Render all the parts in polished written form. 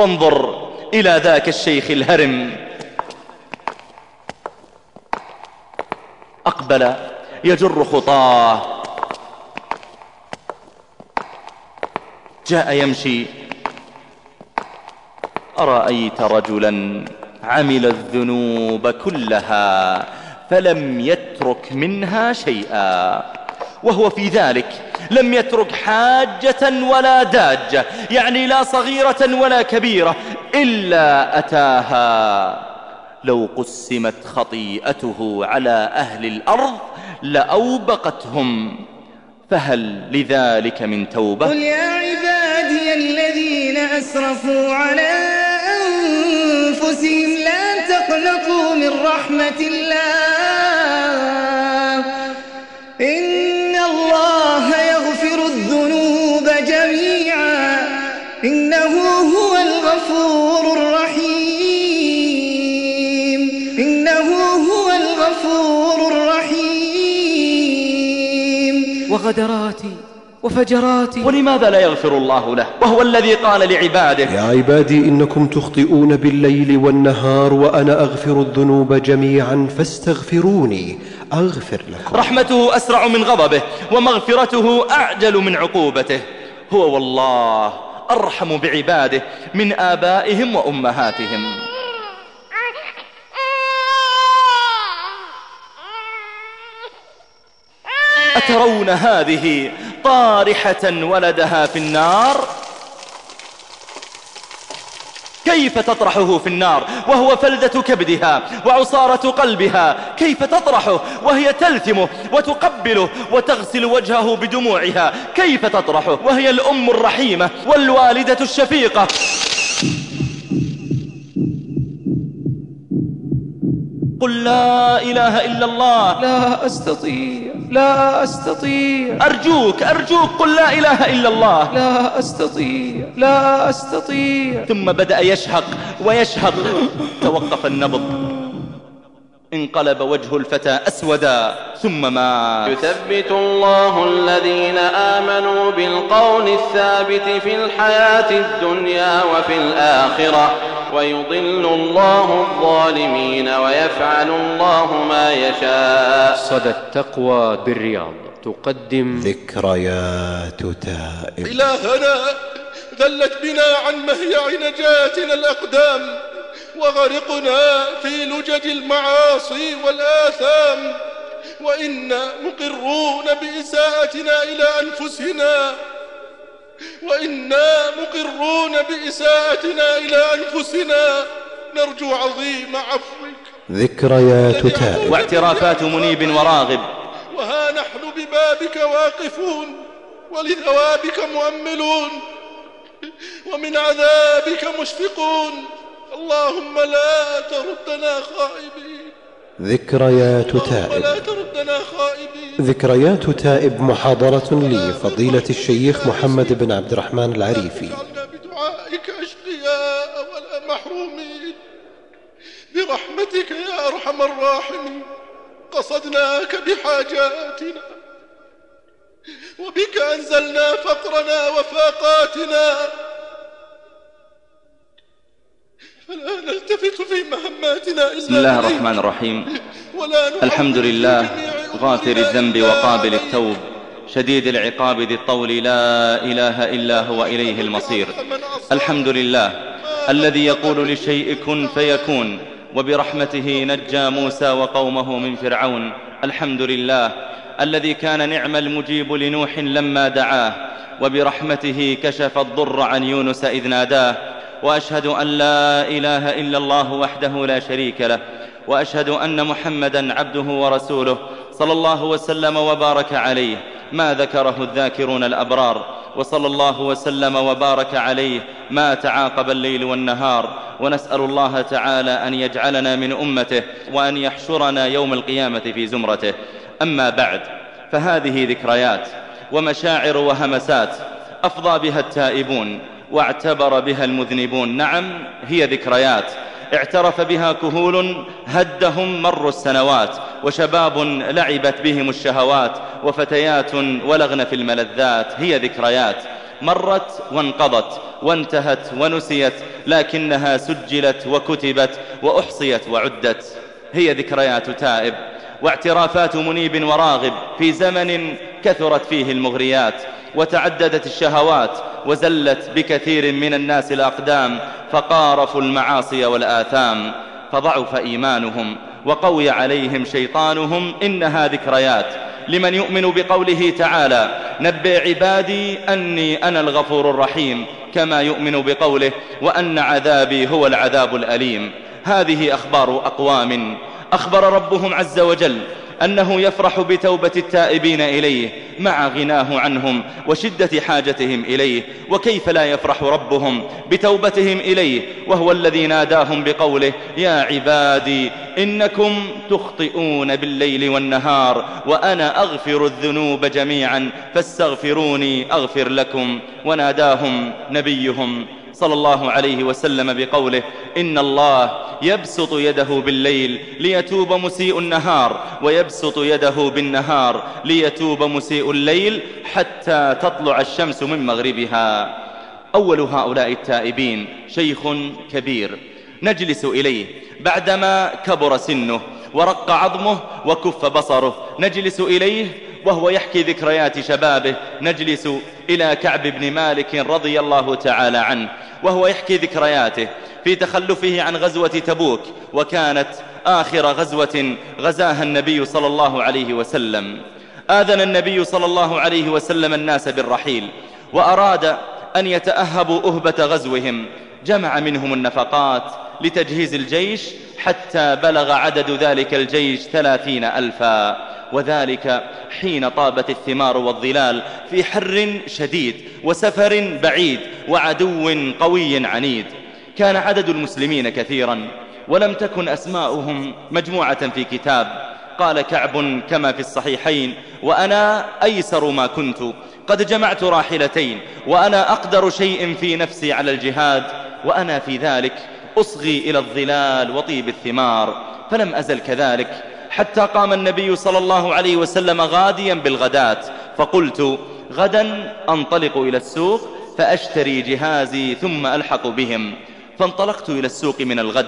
وانظر إلى ذاك الشيخ الهرم، أقبل يجر خطاه، جاء يمشي. أرأيت رجلا عمل الذنوب كلها فلم يترك منها شيئا، وهو في ذلك لم يترك حاجة ولا داجة، يعني لا صغيرة ولا كبيرة إلا أتاها. لو قسمت خطيئته على أهل الأرض لأوبقتهم، فهل لذلك من توبة؟ قل يا عبادي الذين أسرفوا على أنفسهم لا تقنطوا من رحمة الله، إن الله يغفر الذنوب جميعا إنه هو الغفور الرحيم، إنه هو الغفور الرحيم. وغدراتي وفجراتي، ولماذا لا يغفر الله له وهو الذي قال لعباده: يا عبادي إنكم تخطئون بالليل والنهار وأنا أغفر الذنوب جميعا فاستغفروني أغفر لكم. رحمته أسرع من غضبه ومغفرته أعجل من عقوبته. هو والله أرحم بعباده من آبائهم وأمهاتهم. أترون هذه طارحة ولدها في النار؟ كيف تطرحه في النار وهو فلذة كبدها وعصارة قلبها؟ كيف تطرحه وهي تلثمه وتقبله وتغسل وجهه بدموعها؟ كيف تطرحه وهي الأم الرحيمة والوالدة الشفيقة؟ قل لا إله إلا الله. لا أستطيع، لا أستطيع، أرجوك قل لا إله إلا الله. لا أستطيع، لا أستطيع. ثم بدأ يشهق ويشهق، توقف النبض، انقلب وجه الفتى أسودا ثم مات. يثبت الله الذين آمنوا بالقول الثابت في الحياة الدنيا وفي الآخرة، ويضل الله الظالمين ويفعل الله ما يشاء. صدى التقوى بالرياض تقدم ذكريات تائب. إلهنا ذلت بنا عن مهيع نجاتنا الأقدام، وغرقنا في لجج المعاصي والآثام، وإنا مقرون بإساءتنا إلى أنفسنا، وإنا مقرون بإساءتنا إلى أنفسنا، نرجو عظيم عفوك. ذكريات تائب. واعترافات منيب وراغب. وها نحن ببابك واقفون، ولثوابك مؤملون، ومن عذابك مشفقون، اللهم لا تردنا خائبين. ذكريات تائب. لا تردنا خائبين. ذكريات تائب محاضرة لفضيلة الشيخ محمد بن عبد الرحمن العريفي. اجعلنا بدعائك أشقياء ولا محرومين، برحمتك يا أرحم الراحمين. قصدناك بحاجاتنا، وبك أنزلنا فقرنا وفاقاتنا، فلا نلتفت في مهماتنا إلا بسم الله الرحمن الرحيم. الحمد لله غافر الذنب وقابل التوب، شديد العقاب ذي الطول، لا إله إلا هو إليه المصير. الحمد لله الذي يقول للشيء كن فيكون، وبرحمته نجى موسى وقومه من فرعون. الحمد لله الذي كان نعم المجيب لنوح لما دعاه، وبرحمته كشف الضر عن يونس إذ ناداه. وأشهد أن لا إله إلا الله وحده لا شريك له، وأشهد أن محمدًا عبده ورسوله، صلى الله وسلم وبارك عليه ما ذكره الذاكرون الأبرار، وصلى الله وسلم وبارك عليه ما تعاقب الليل والنهار. ونسأل الله تعالى أن يجعلنا من أمته، وأن يحشرنا يوم القيامة في زمرته. أما بعد، فهذه ذكريات ومشاعر وهمسات أفضى بها التائبون واعتبر بها المذنبون. نعم، هي ذكريات اعترف بها كهول هدهم مر السنوات، وشباب لعبت بهم الشهوات، وفتيات ولغن في الملذات. هي ذكريات مرت وانقضت وانتهت ونسيت، لكنها سجلت وكتبت وأحصيت وعدت. هي ذكريات تائب واعترافات منيب وراغب في زمن كثرت فيه المغريات وتعددت الشهوات وزلت بكثير من الناس الأقدام فقارفوا المعاصي والآثام، فضعف إيمانهم وقوي عليهم شيطانهم. إنها ذكريات لمن يؤمن بقوله تعالى: نبئ عبادي أني أنا الغفور الرحيم، كما يؤمن بقوله: وأن عذابي هو العذاب الأليم. هذه أخبار أقوام أخبر ربهم عز وجل أنه يفرح بتوبة التائبين إليه مع غناه عنهم وشدة حاجتهم إليه. وكيف لا يفرح ربهم بتوبتهم إليه وهو الذي ناداهم بقوله: يا عبادي إنكم تخطئون بالليل والنهار وأنا أغفر الذنوب جميعا فاستغفروني أغفر لكم. وناداهم نبيهم صلى الله عليه وسلم بقوله: إن الله يبسط يده بالليل ليتوب مسيء النهار ويبسط يده بالنهار ليتوب مسيء الليل حتى تطلع الشمس من مغربها. أول هؤلاء التائبين شيخ كبير نجلس إليه بعدما كبر سنه ورق عظمه وكف بصره، نجلس إليه وهو يحكي ذكريات شبابه. نجلس إلى كعب بن مالك رضي الله تعالى عنه وهو يحكي ذكرياته في تخلفه عن غزوة تبوك، وكانت آخر غزوة غزاها النبي صلى الله عليه وسلم. آذن النبي صلى الله عليه وسلم الناس بالرحيل وأراد أن يتأهبوا أهبة غزوهم، جمع منهم النفقات لتجهيز الجيش حتى بلغ عدد ذلك الجيش 30,000، وذلك حين طابت الثمار والظلال في حر شديد وسفر بعيد وعدو قوي عنيد. كان عدد المسلمين كثيرا ولم تكن أسماؤهم مجموعة في كتاب. قال كعب كما في الصحيحين: وأنا أيسر ما كنت، قد جمعت راحلتين وأنا أقدر شيء في نفسي على الجهاد، وأنا في ذلك أصغي إلى الظلال وطيب الثمار. فلم أزل كذلك حتى قام النبي صلى الله عليه وسلم غاديا بالغداة، فقلت: غدا أنطلق إلى السوق فأشتري جهازي ثم ألحق بهم. فانطلقت إلى السوق من الغد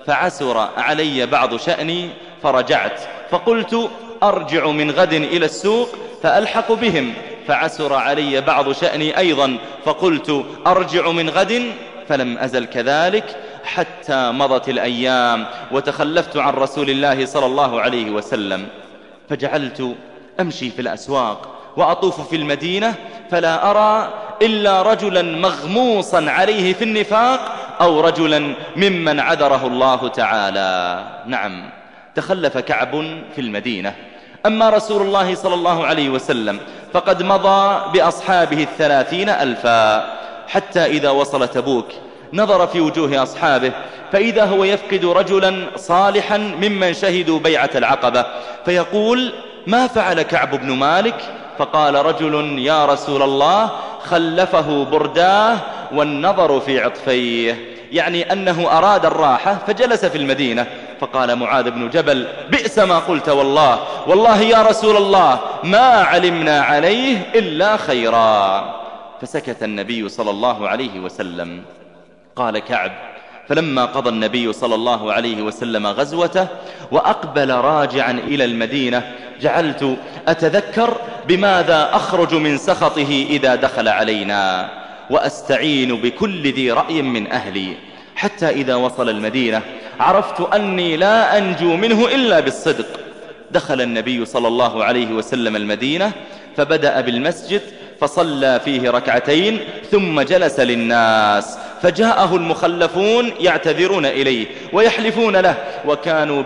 فعسر علي بعض شأني فرجعت، فقلت: أرجع من غد إلى السوق فألحق بهم، فعسر علي بعض شأني أيضا، فقلت: أرجع من غد. فلم أزل كذلك حتى مضت الأيام وتخلفت عن رسول الله صلى الله عليه وسلم. فجعلت أمشي في الأسواق وأطوف في المدينة فلا أرى إلا رجلا مغموصا عليه في النفاق أو رجلا ممن عذره الله تعالى. نعم، تخلف كعب في المدينة. أما رسول الله صلى الله عليه وسلم فقد مضى بأصحابه 30,000، حتى إذا وصل تبوك نظر في وجوه أصحابه فإذا هو يفقد رجلا صالحا ممن شهدوا بيعة العقبة، فيقول: ما فعل كعب بن مالك؟ فقال رجل: يا رسول الله، خلفه برداه والنظر في عطفيه، يعني أنه أراد الراحة فجلس في المدينة. فقال معاذ بن جبل: بئس ما قلت، والله يا رسول الله ما علمنا عليه إلا خيرا. فسكت النبي صلى الله عليه وسلم. قال كعب: فلما قضى النبي صلى الله عليه وسلم غزوته وأقبل راجعا إلى المدينة جعلت أتذكر بماذا أخرج من سخطه إذا دخل علينا، وأستعين بكل ذي رأي من أهلي، حتى إذا وصل المدينة عرفت أني لا أنجو منه إلا بالصدق. دخل النبي صلى الله عليه وسلم المدينة فبدأ بالمسجد فصلى فيه ركعتين ثم جلس للناس، فجاءه المخلفون يعتذرون إليه ويحلفون له، وكانوا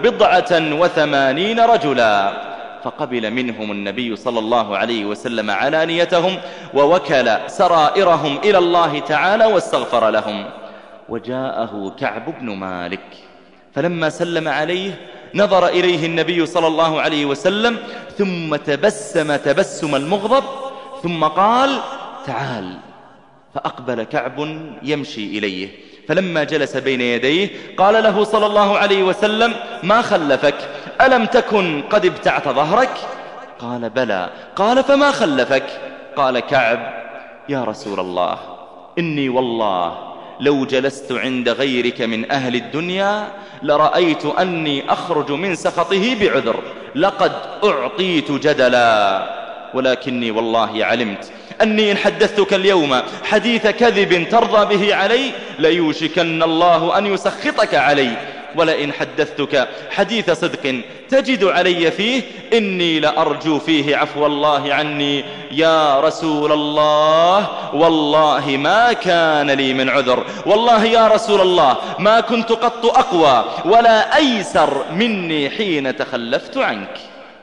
89 رجلا، فقبل منهم النبي صلى الله عليه وسلم علانيتهم ووكل سرائرهم إلى الله تعالى واستغفر لهم. وجاءه كعب بن مالك فلما سلم عليه نظر إليه النبي صلى الله عليه وسلم ثم تبسم المغضب ثم قال: تعال. فأقبل كعب يمشي إليه، فلما جلس بين يديه قال له صلى الله عليه وسلم: ما خلفك؟ ألم تكن قد ابتعت ظهرك؟ قال: بلى. قال: فما خلفك؟ قال كعب: يا رسول الله إني والله لو جلست عند غيرك من أهل الدنيا لرأيت أني أخرج من سخطه بعذر، لقد أعطيت جدلا، ولكني والله علمت أني إن حدثتك اليوم حديث كذب ترضى به علي ليوشكن الله أن يسخطك علي، ولئن حدثتك حديث صدق تجد علي فيه إني لأرجو فيه عفو الله عني. يا رسول الله والله ما كان لي من عذر، والله يا رسول الله ما كنت قط أقوى ولا أيسر مني حين تخلفت عنك.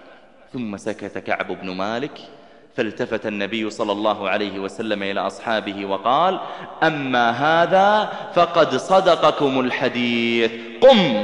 ثم سكت كعب بن مالك، فالتفت النبي صلى الله عليه وسلم إلى أصحابه وقال: أما هذا فقد صدقكم الحديث، قم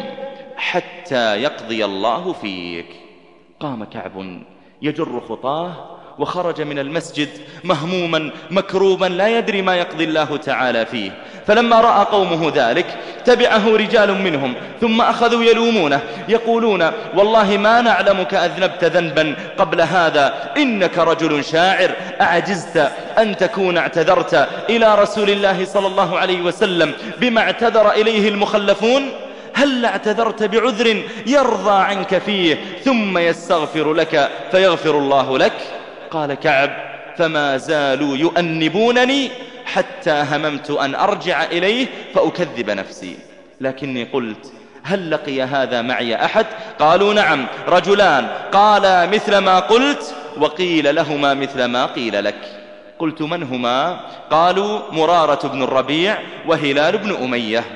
حتى يقضي الله فيك. قام كعب يجر خطاه وخرج من المسجد مهموما مكروبا لا يدري ما يقضي الله تعالى فيه. فلما رأى قومه ذلك تبعه رجال منهم، ثم أخذوا يلومونه يقولون: والله ما نعلمك أذنبت ذنبا قبل هذا، إنك رجل شاعر، أعجزت أن تكون اعتذرت إلى رسول الله صلى الله عليه وسلم بما اعتذر إليه المخلفون؟ هل اعتذرت بعذر يرضى عنك فيه ثم يستغفر لك فيغفر الله لك؟ قال كعب: فما زالوا يؤنبونني حتى هممت أن أرجع إليه فأكذب نفسي، لكني قلت: هل لقي هذا معي أحد؟ قالوا: نعم، رجلان قالا مثل ما قلت وقيل لهما مثل ما قيل لك. قلت: من هما؟ قالوا: مرارة بن الربيع وهلال بن أمية.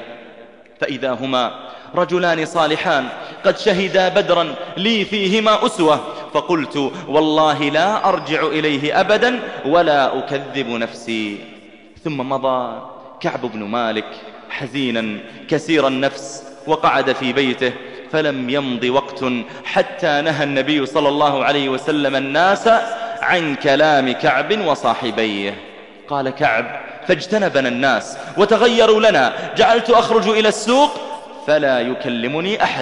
فإذا هما رجلان صالحان قد شهدا بدرا لي فيهما أسوة. فقلت: والله لا أرجع إليه أبدا ولا أكذب نفسي. ثم مضى كعب بن مالك حزينا كسير النفس وقعد في بيته، فلم يمض وقت حتى نهى النبي صلى الله عليه وسلم الناس عن كلام كعب وصاحبيه. قال كعب: فاجتنبنا الناس وتغيروا لنا، جعلت أخرج إلى السوق فلا يكلمني أحد،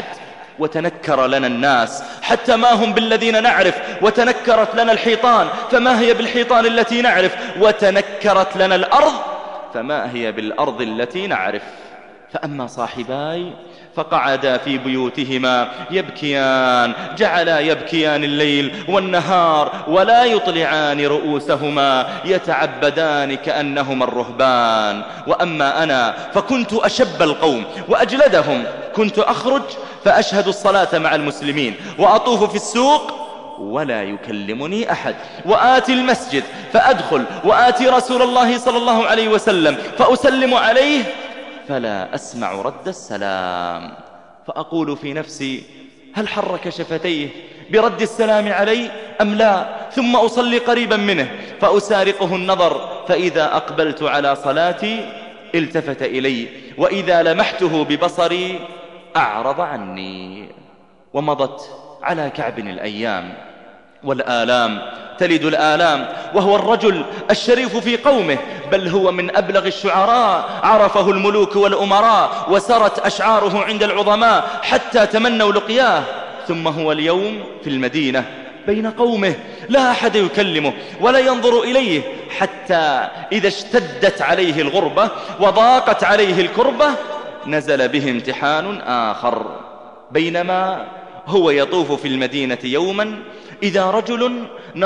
وتنكر لنا الناس حتى ما هم بالذين نعرف، وتنكرت لنا الحيطان فما هي بالحيطان التي نعرف، وتنكرت لنا الأرض فما هي بالأرض التي نعرف. فأما صاحباي فقعدا في بيوتهما يبكيان، جعلا يبكيان الليل والنهار ولا يطلعان رؤوسهما، يتعبدان كأنهما الرهبان. وأما أنا فكنت أشب القوم وأجلدهم، كنت أخرج فأشهد الصلاة مع المسلمين وأطوف في السوق ولا يكلمني أحد، وآتي المسجد فأدخل وآتي رسول الله صلى الله عليه وسلم فأسلم عليه فلا أسمع رد السلام، فأقول في نفسي: هل حرك شفتيه برد السلام علي أم لا؟ ثم أصلي قريبا منه فأسارقه النظر، فإذا أقبلت على صلاتي التفت إلي، وإذا لمحته ببصري أعرض عني. ومضت على كعب الأيام والآلام تلد الآلام، وهو الرجل الشريف في قومه، بل هو من أبلغ الشعراء، عرفه الملوك والأمراء وسرت أشعاره عند العظماء حتى تمنوا لقياه. ثم هو اليوم في المدينة بين قومه لا أحد يكلمه ولا ينظر إليه، حتى إذا اشتدت عليه الغربة وضاقت عليه الكربة نزل به امتحان آخر. بينما هو يطوف في المدينة يوما إذا رجل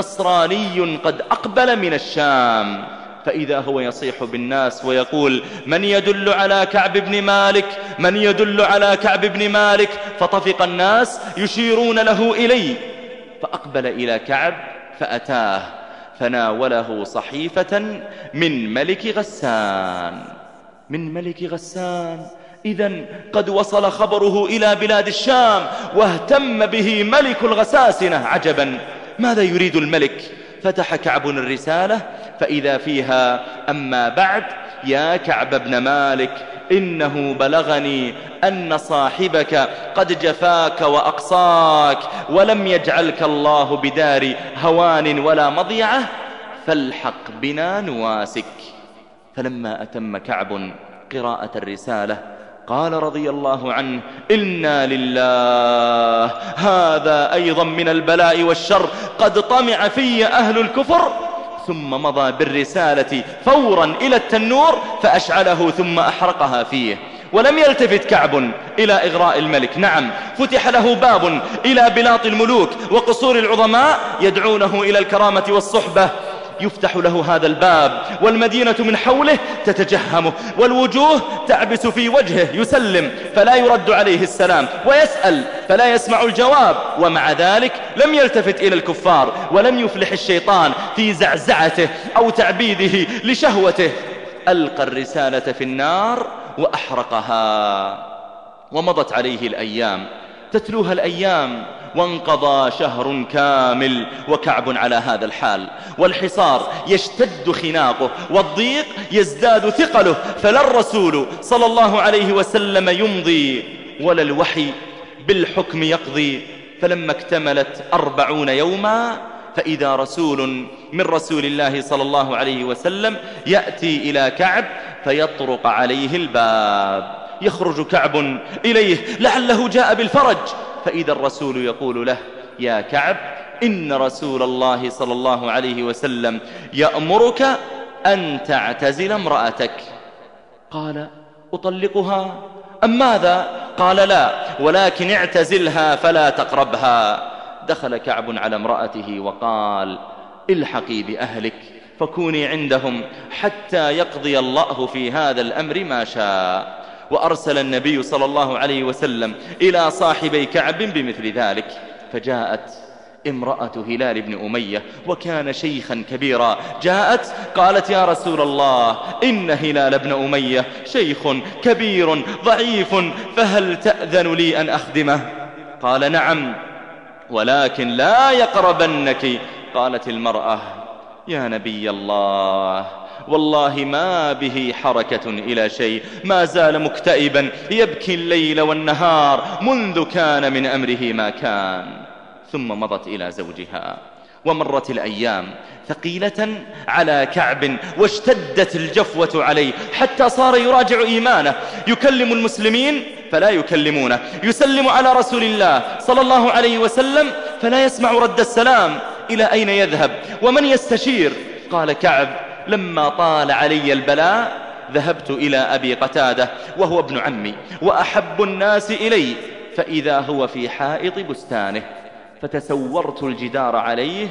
نصراني قد أقبل من الشام، فإذا هو يصيح بالناس ويقول: من يدل على كعب بن مالك؟ من يدل على كعب بن مالك؟ فطفق الناس يشيرون له إلي، فأقبل إلى كعب فأتاه فناوله صحيفة من ملك غسان. من ملك غسان، إذن قد وصل خبره إلى بلاد الشام واهتم به ملك الغساسنة. عجبا، ماذا يريد الملك؟ فتح كعب الرسالة فإذا فيها: أما بعد يا كعب بن مالك، إنه بلغني أن صاحبك قد جفاك وأقصاك، ولم يجعلك الله بدار هوان ولا مضيعة، فالحق بنا نواسك. فلما أتم كعب قراءة الرسالة قال رضي الله عنه: إنا لله، هذا أيضا من البلاء والشر، قد طمع في أهل الكفر ثم مضى بالرسالة فورا إلى التنور فأشعله ثم أحرقها فيه. ولم يلتفت كعب إلى إغراء الملك. نعم، فتح له باب إلى بلاط الملوك وقصور العظماء يدعونه إلى الكرامة والصحبة، يفتح له هذا الباب والمدينة من حوله تتجهمه والوجوه تعبس في وجهه، يسلم فلا يرد عليه السلام، ويسأل فلا يسمع الجواب، ومع ذلك لم يلتفت إلى الكفار ولم يفلح الشيطان في زعزعته أو تعبيده لشهوته. ألقى الرسالة في النار وأحرقها. ومضت عليه الأيام، تتلوها الأيام، وانقضى شهر كامل وكعب على هذا الحال، والحصار يشتد خناقه والضيق يزداد ثقله، فلا الرسول صلى الله عليه وسلم يمضي ولا الوحي بالحكم يقضي. فلما اكتملت 40 يوما فإذا رسول من رسول الله صلى الله عليه وسلم يأتي إلى كعب فيطرق عليه الباب. يخرج كعب إليه لعله جاء بالفرج، فإذا الرسول يقول له: يا كعب، إن رسول الله صلى الله عليه وسلم يأمرك أن تعتزل امرأتك. قال: أطلقها أم ماذا؟ قال: لا، ولكن اعتزلها فلا تقربها. دخل كعب على امرأته وقال: الحقي بأهلك فكوني عندهم حتى يقضي الله في هذا الأمر ما شاء. وأرسل النبي صلى الله عليه وسلم إلى صاحبي كعب بمثل ذلك. فجاءت امرأة هلال بن أمية وكان شيخا كبيرا، جاءت قالت: يا رسول الله، إن هلال بن أمية شيخ كبير ضعيف، فهل تأذن لي أن أخدمه؟ قال: نعم، ولكن لا يقربنك. قالت المرأة: يا نبي الله، والله ما به حركة إلى شيء، ما زال مكتئبا يبكي الليل والنهار منذ كان من أمره ما كان. ثم مضت إلى زوجها. ومرت الأيام ثقيلة على كعب، واشتدت الجفوة عليه حتى صار يراجع إيمانه، يكلم المسلمين فلا يكلمونه، يسلم على رسول الله صلى الله عليه وسلم فلا يسمع رد السلام. إلى أين يذهب ومن يستشير؟ قال كعب: لما طال علي البلاء ذهبت إلى أبي قتادة وهو ابن عمي وأحب الناس إلي، فإذا هو في حائط بستانه، فتسورت الجدار عليه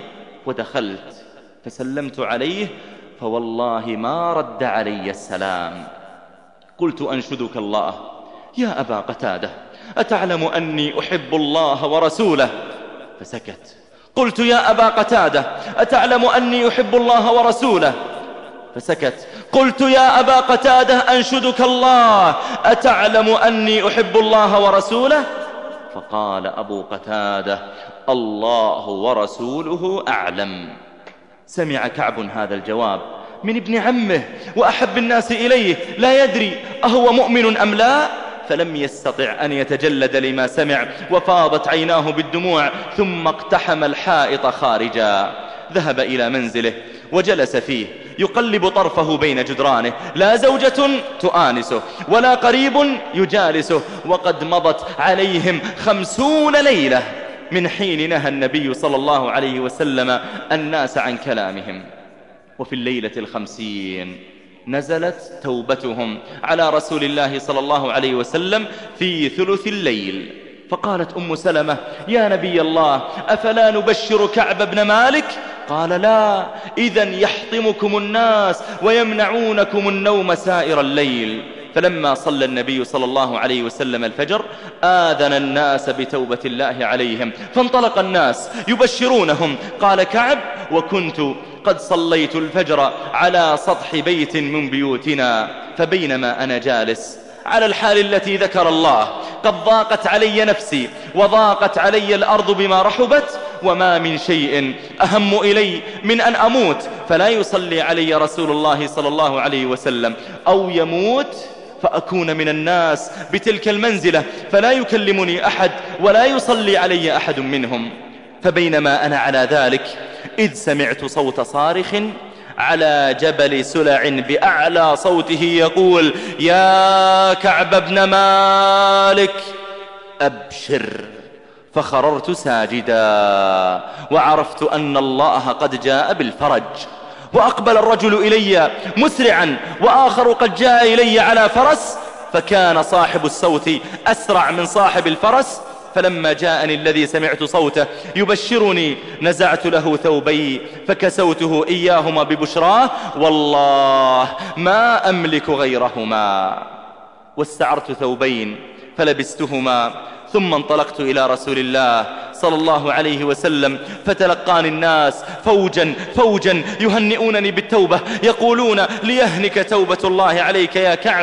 ودخلت فسلمت عليه، فوالله ما رد علي السلام. قلت: أنشدك الله يا أبا قتادة، أتعلم أني أحب الله ورسوله؟ فسكت. قلت: يا أبا قتادة، أتعلم أني أحب الله ورسوله؟ فسكت. قلت: يا أبا قتادة، أنشدك الله، أتعلم أني أحب الله ورسوله؟ فقال أبو قتادة: الله ورسوله أعلم. سمع كعب هذا الجواب من ابن عمه وأحب الناس إليه، لا يدري أهو مؤمن أم لا، فلم يستطع أن يتجلد لما سمع، وفاضت عيناه بالدموع، ثم اقتحم الحائط خارجا. ذهب إلى منزله وجلس فيه يقلب طرفه بين جدرانه، لا زوجة تؤانسه ولا قريب يجالسه، وقد مضت عليهم 50 ليلة من حين نهى النبي صلى الله عليه وسلم الناس عن كلامهم. وفي الليلة 50 نزلت توبتهم على رسول الله صلى الله عليه وسلم في ثلث الليل. فقالت أم سلمة: يا نبي الله، أفلا نبشر كعب بن مالك؟ قال: لا، إذن يحطمكم الناس ويمنعونكم النوم سائر الليل. فلما صلى النبي صلى الله عليه وسلم الفجر آذن الناس بتوبة الله عليهم، فانطلق الناس يبشرونهم. قال كعب: وكنت قد صليت الفجر على سطح بيت من بيوتنا، فبينما أنا جالس على الحال التي ذكر الله قد ضاقت علي نفسي وضاقت علي الأرض بما رحبت، وما من شيء أهم إلي من أن أموت فلا يصلي علي رسول الله صلى الله عليه وسلم، أو يموت فأكون من الناس بتلك المنزلة فلا يكلمني أحد ولا يصلي علي أحد منهم. فبينما أنا على ذلك إذ سمعت صوت صارخ على جبل سلع بأعلى صوته يقول: يا كعب بن مالك أبشر. فخررت ساجدا، وعرفت أن الله قد جاء بالفرج، وأقبل الرجل إلي مسرعا وآخر قد جاء إلي على فرس، فكان صاحب الصوت أسرع من صاحب الفرس. فلما جاءني الذي سمعت صوته يبشرني نزعت له ثوبي فكسوته إياهما ببشراه، والله ما أملك غيرهما. واستعرت ثوبين فلبستهما، ثم انطلقت إلى رسول الله صلى الله عليه وسلم، فتلقاني الناس فوجا فوجا يهنئونني بالتوبة، يقولون ليهنك توبة الله عليك يا كعب.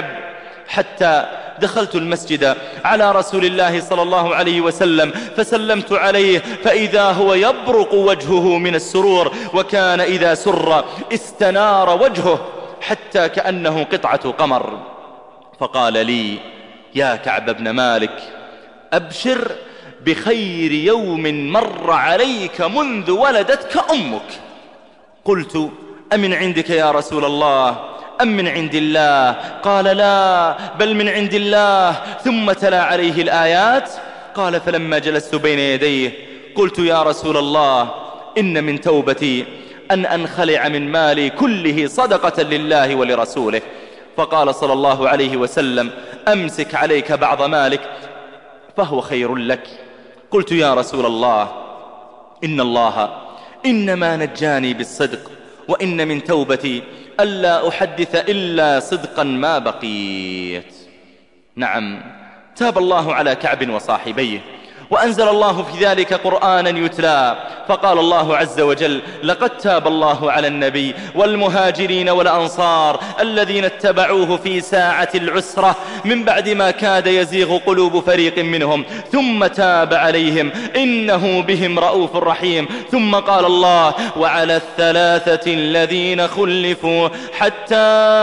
حتى دخلت المسجد على رسول الله صلى الله عليه وسلم فسلمت عليه، فإذا هو يبرق وجهه من السرور، وكان إذا سر استنار وجهه حتى كأنه قطعة قمر. فقال لي: يا كعب بن مالك، أبشر بخير يوم مر عليك منذ ولدتك أمك. قلت: أمن عندك يا رسول الله أم من عند الله؟ قال: لا، بل من عند الله. ثم تلا عليه الآيات. قال: فلما جلست بين يديه قلت: يا رسول الله، إن من توبتي أن أنخلع من مالي كله صدقة لله ولرسوله. فقال صلى الله عليه وسلم: أمسك عليك بعض مالك فهو خير لك. قلت: يا رسول الله، إن الله إنما نجاني بالصدق، وإن من توبتي ألا أحدث إلا صدقا ما بقيت. نعم، تاب الله على كعب وصاحبيه، وأنزل الله في ذلك قرآنا يتلى. فقال الله عز وجل: لقد تاب الله على النبي والمهاجرين والأنصار الذين اتبعوه في ساعة العسرة من بعد ما كاد يزيغ قلوب فريق منهم، ثم تاب عليهم إنه بهم رؤوف رحيم. ثم قال الله: وعلى الثلاثة الذين خلفوا حتى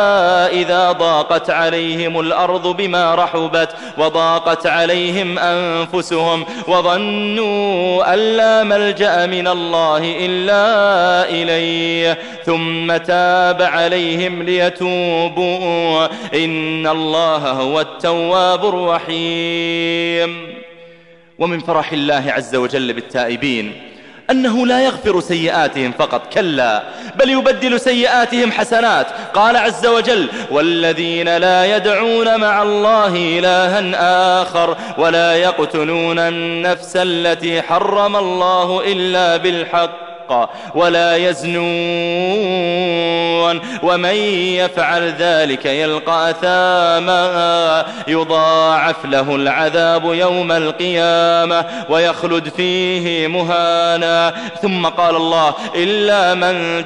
إذا ضاقت عليهم الأرض بما رحبت وضاقت عليهم أنفسهم وظنوا أن لا ملجأ من الله إلا إليه ثم تاب عليهم ليتوبوا إن الله هو التواب الرحيم. ومن فرح الله عز وجل بالتائبين أنه لا يغفر سيئاتهم فقط، كلا، بل يبدل سيئاتهم حسنات. قال عز وجل: والذين لا يدعون مع الله إلها آخر ولا يقتلون النفس التي حرم الله إلا بالحق ولا يزنون ومن يفعل ذلك يلقى أثاما يضاعف له العذاب يوم القيامة ويخلد فيه مهانا. ثم قال الله: إلا من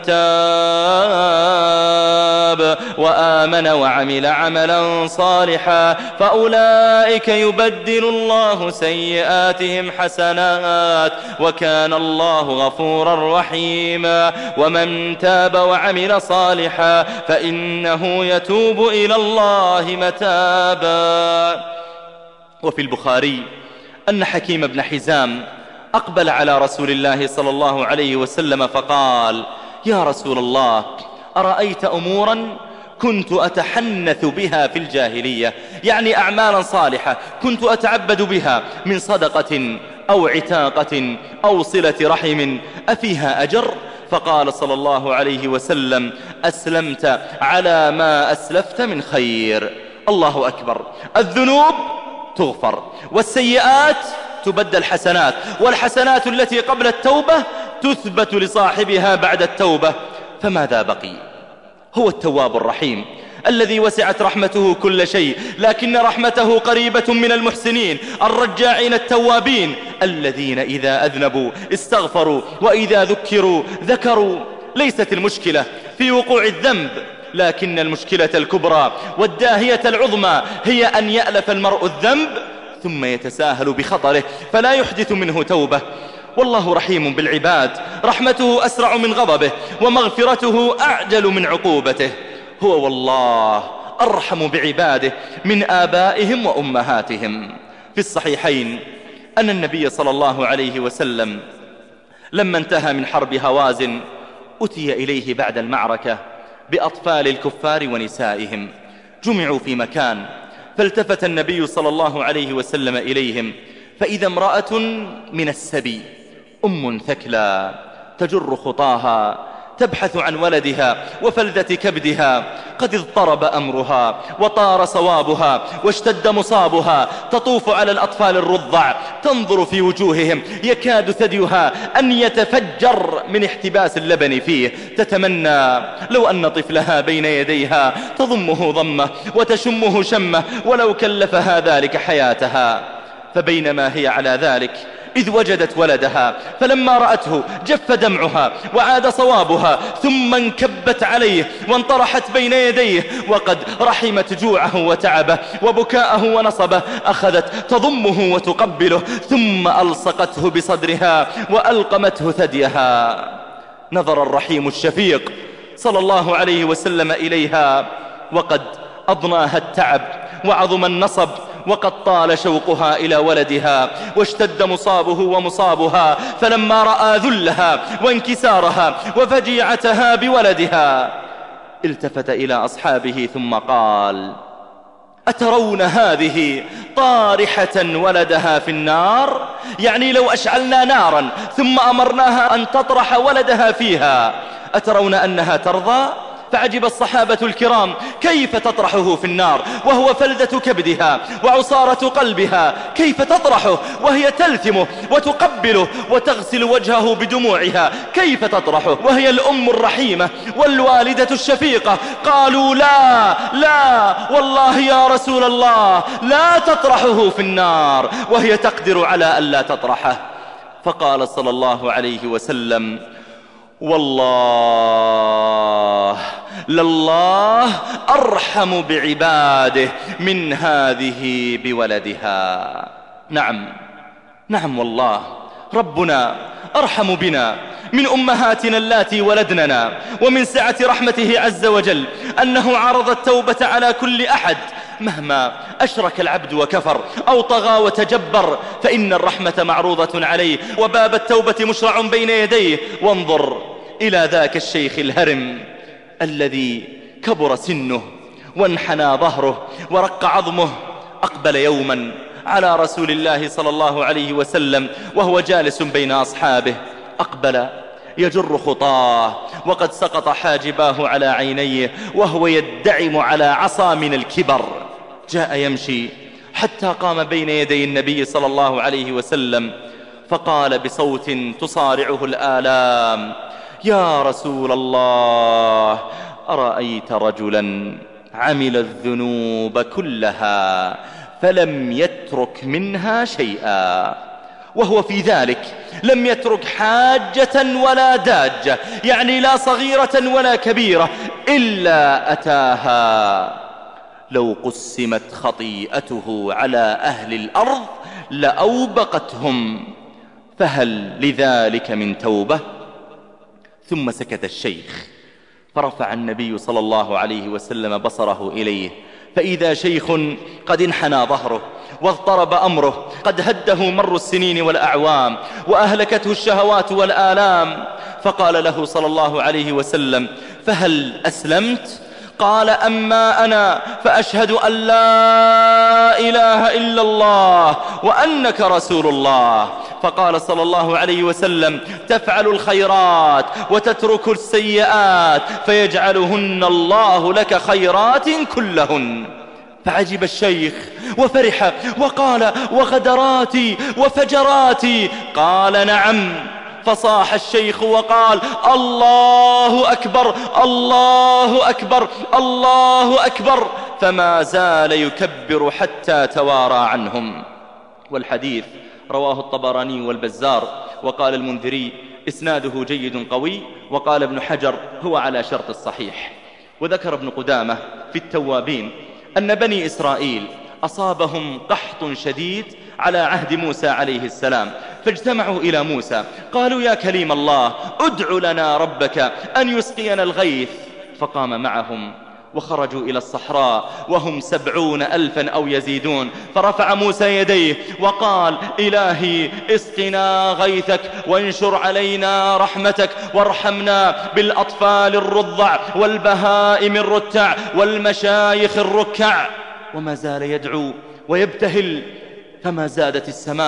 تاب وآمن وعمل عملا صالحا فأولئك يبدل الله سيئاتهم حسنات وكان الله غفورا رحيما. ومن تاب وعمل صالحا فإنه يتوب إلى الله متابا. وفي البخاري أن حكيم بن حزام أقبل على رسول الله صلى الله عليه وسلم فقال: يا رسول الله، أرأيت أمورا كنت أتحنث بها في الجاهلية، يعني أعمالا صالحة كنت أتعبد بها من صدقة أو عتاقة أو صلة رحم، أفيها أجر؟ فقال صلى الله عليه وسلم: أسلمت على ما أسلفت من خير. الله أكبر. الذنوب تغفر والسيئات تبدل حسنات، والحسنات التي قبل التوبة تثبت لصاحبها بعد التوبة. فماذا بقي؟ هو التواب الرحيم الذي وسعت رحمته كل شيء، لكن رحمته قريبة من المحسنين الرجاعين التوابين الذين إذا أذنبوا استغفروا وإذا ذكروا ذكروا. ليست المشكلة في وقوع الذنب، لكن المشكلة الكبرى والداهية العظمى هي أن يألف المرء الذنب ثم يتساهل بخطره فلا يحدث منه توبة. والله رحيم بالعباد، رحمته أسرع من غضبه ومغفرته أعجل من عقوبته. هو والله أرحم بعباده من آبائهم وأمهاتهم. في الصحيحين أن النبي صلى الله عليه وسلم لما انتهى من حرب هوازن أتي إليه بعد المعركة بأطفال الكفار ونسائهم، جمعوا في مكان، فالتفت النبي صلى الله عليه وسلم إليهم فإذا امرأة من السبي أم ثكلى تجر خطاها تبحث عن ولدها وفلذة كبدها، قد اضطرب أمرها وطار صوابها واشتد مصابها، تطوف على الأطفال الرضع تنظر في وجوههم يكاد ثديها أن يتفجر من احتباس اللبن فيه، تتمنى لو أن طفلها بين يديها تضمه ضمه وتشمه شمه ولو كلفها ذلك حياتها. فبينما هي على ذلك إذ وجدت ولدها، فلما رأته جف دمعها وعاد صوابها، ثم انكبت عليه وانطرحت بين يديه، وقد رحمت جوعه وتعبه وبكاءه ونصبه، أخذت تضمه وتقبله، ثم ألصقته بصدرها وألقمته ثديها. نظر الرحيم الشفيق صلى الله عليه وسلم إليها وقد أضناها التعب وعظم النصب، وقد طال شوقها إلى ولدها واشتد مصابه ومصابها، فلما رأى ذلها وانكسارها وفجيعتها بولدها التفت إلى أصحابه ثم قال: أترون هذه طارحة ولدها في النار؟ يعني لو أشعلنا نارا ثم أمرناها أن تطرح ولدها فيها، أترون أنها ترضى؟ فعجب الصحابة الكرام كيف تطرحه في النار وهو فلذة كبدها وعصارة قلبها، كيف تطرحه وهي تلثمه وتقبله وتغسل وجهه بدموعها، كيف تطرحه وهي الأم الرحيمة والوالدة الشفيقة؟ قالوا: لا لا والله يا رسول الله لا تطرحه في النار، وهي تقدر على ألا تطرحه. فقال صلى الله عليه وسلم: والله لله أرحم بعباده من هذه بولدها. نعم والله ربنا أرحم بنا من أمهاتنا اللاتي ولدننا، ومن سعة رحمته عز وجل أنه عرض التوبة على كل أحد مهما أشرك العبد وكفر أو طغى وتجبر، فإن الرحمة معروضة عليه وباب التوبة مشرع بين يديه. وانظر إلى ذاك الشيخ الهرم الذي كبر سنه وانحنى ظهره ورق عظمه، أقبل يوما على رسول الله صلى الله عليه وسلم وهو جالس بين أصحابه، أقبل يجر خطاه وقد سقط حاجباه على عينيه وهو يدعم على عصا من الكبر. جاء يمشي حتى قام بين يدي النبي صلى الله عليه وسلم فقال بصوت تصارعه الآلام: يا رسول الله، أرأيت رجلا عمل الذنوب كلها فلم يترك منها شيئا، وهو في ذلك لم يترك حاجة ولا داجة، يعني لا صغيرة ولا كبيرة إلا أتاها، لو قسمت خطيئته على أهل الأرض لأوبقتهم، فهل لذلك من توبة؟ ثم سكت الشيخ، فرفع النبي صلى الله عليه وسلم بصره إليه، فإذا شيخ قد انحنى ظهره واضطرب أمره، قد هده مر السنين والأعوام وأهلكته الشهوات والآلام، فقال له صلى الله عليه وسلم: فهل أسلمت؟ قال: أما أنا فأشهد أن لا إله إلا الله وأنك رسول الله. فقال صلى الله عليه وسلم: تفعل الخيرات وتترك السيئات فيجعلهن الله لك خيرات كلهن. فعجب الشيخ وفرح وقال: وغدراتي وفجراتي؟ قال: نعم. فصاح الشيخ وقال: الله أكبر الله أكبر الله أكبر، فما زال يكبر حتى توارى عنهم. والحديث رواه الطبراني والبزار، وقال المنذري إسناده جيد قوي، وقال ابن حجر هو على شرط الصحيح. وذكر ابن قدامة في التوابين أن بني إسرائيل أصابهم قحط شديد على عهد موسى عليه السلام، فاجتمعوا إلى موسى قالوا: يا كليم الله، ادع لنا ربك أن يسقينا الغيث. فقام معهم وخرجوا إلى الصحراء وهم 70,000 أو يزيدون، فرفع موسى يديه وقال: إلهي اسقنا غيثك وانشر علينا رحمتك وارحمنا بالأطفال الرضع والبهائم الرتع والمشايخ الركع. وما زال يدعو ويبتهل، فما زادت السماء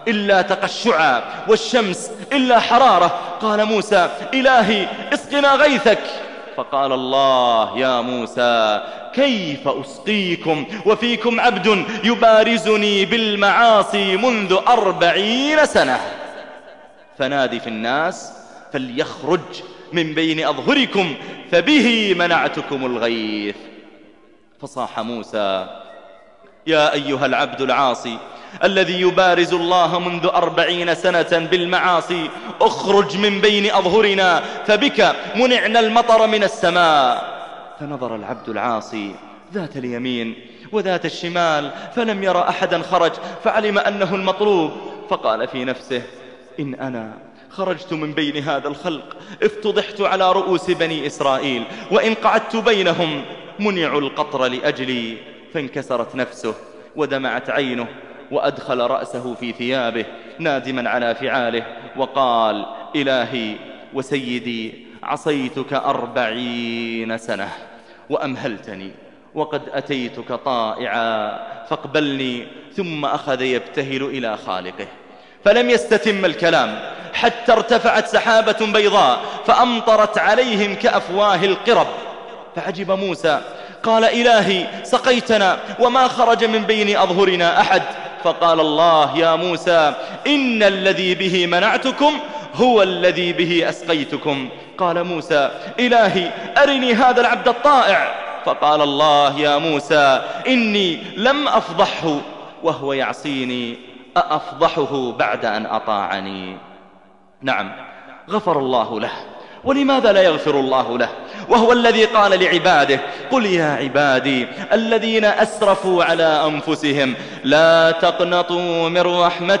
إلا تقشعا والشمس إلا حرارة. قال موسى: إلهي اسقنا غيثك. فقال الله: يا موسى كيف أسقيكم وفيكم عبد يبارزني بالمعاصي منذ 40 سنة. فنادي في الناس فليخرج من بين أظهركم فبه منعتكم الغيث. فصاح موسى: يا أيها العبد العاصي الذي يبارز الله منذ 40 سنة بالمعاصي، اخرج من بين أظهرنا فبك منعنا المطر من السماء. فنظر العبد العاصي ذات اليمين وذات الشمال فلم يرى أحدا خرج، فعلم أنه المطلوب، فقال في نفسه: إن أنا خرجت من بين هذا الخلق افتضحت على رؤوس بني إسرائيل، وإن قعدت بينهم منعوا القطر لأجلي. فانكسرت نفسه ودمعت عينه، وأدخل رأسه في ثيابه نادما على فعاله، وقال: إلهي وسيدي عصيتك 40 سنة وأمهلتني، وقد أتيتك طائعا فاقبلني. ثم أخذ يبتهل إلى خالقه، فلم يستتم الكلام حتى ارتفعت سحابة بيضاء فأمطرت عليهم كأفواه القرب. فعجب موسى، قال: إلهي سقيتنا وما خرج من بين أظهرنا أحد. فقال الله: يا موسى إن الذي به منعتكم هو الذي به أسقيتكم. قال موسى: إلهي أرني هذا العبد الطائع. فقال الله: يا موسى إني لم أفضحه وهو يعصيني، أأفضحه بعد أن أطاعني؟ نعم، غفر الله له، ولماذا لا يغفر الله له وهو الذي قال لعباده: قل يا عبادي الذين أسرفوا على أنفسهم لا تقنطوا من رحمة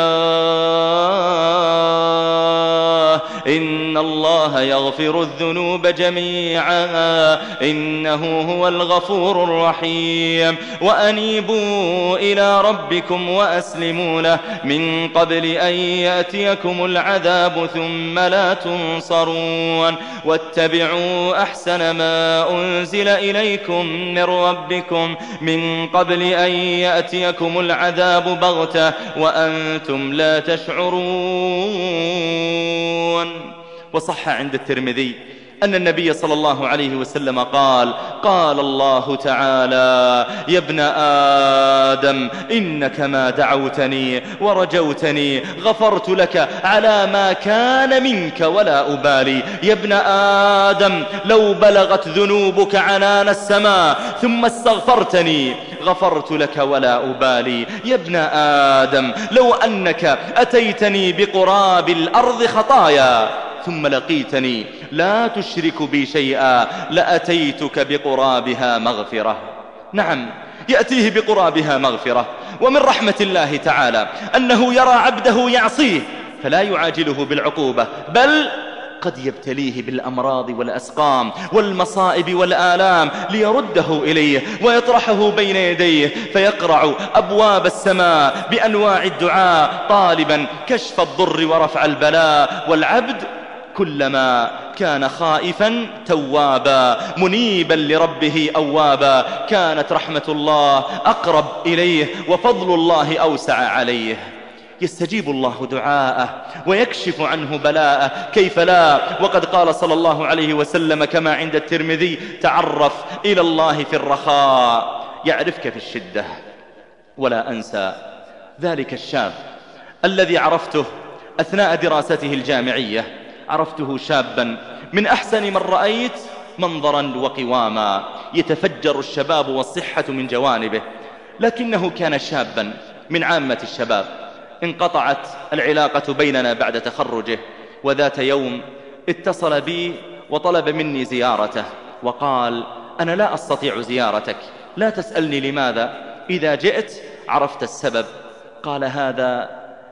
الله إن الله يغفر الذنوب جميعا إنه هو الغفور الرحيم وأنيبوا إلى ربكم وأسلموا له من قبل أن يأتيكم العذاب ثم لا تنصرون واتبعوا أحسن ما أنزل إليكم من ربكم من قبل أن يأتيكم العذاب بغتة وأنتم لا تشعرون. وصح عند الترمذي أن النبي صلى الله عليه وسلم قال: قال الله تعالى: يا ابن آدم إنك ما دعوتني ورجوتني غفرت لك على ما كان منك ولا أبالي. يا ابن آدم لو بلغت ذنوبك عنان السماء ثم استغفرتني غفرت لك ولا أبالي. يا ابن آدم لو أنك أتيتني بقراب الأرض خطايا ثم لقيتني لا تشرك بي شيئا لأتيتك بقرابها مغفرة. نعم، يأتيه بقرابها مغفرة. ومن رحمة الله تعالى أنه يرى عبده يعصيه فلا يعاجله بالعقوبة، بل قد يبتليه بالأمراض والأسقام والمصائب والآلام ليرده إليه ويطرحه بين يديه، فيقرع أبواب السماء بأنواع الدعاء طالبا كشف الضر ورفع البلاء. والعبد كلما كان خائفا توابا منيبا لربه أوابا كانت رحمة الله أقرب إليه وفضل الله أوسع عليه. يستجيب الله دعاءه ويكشف عنه بلاءه، كيف لا؟ وقد قال صلى الله عليه وسلم كما عند الترمذي: تعرف إلى الله في الرخاء يعرفك في الشدة. ولا أنسى ذلك الشاب الذي عرفته أثناء دراسته الجامعية. عرفته شابا من أحسن من رأيت منظرا وقواما، يتفجر الشباب والصحة من جوانبه، لكنه كان شابا من عامة الشباب. انقطعت العلاقة بيننا بعد تخرجه، وذات يوم اتصل بي وطلب مني زيارته وقال: أنا لا أستطيع زيارتك، لا تسألني لماذا، إذا جئت عرفت السبب. قال هذا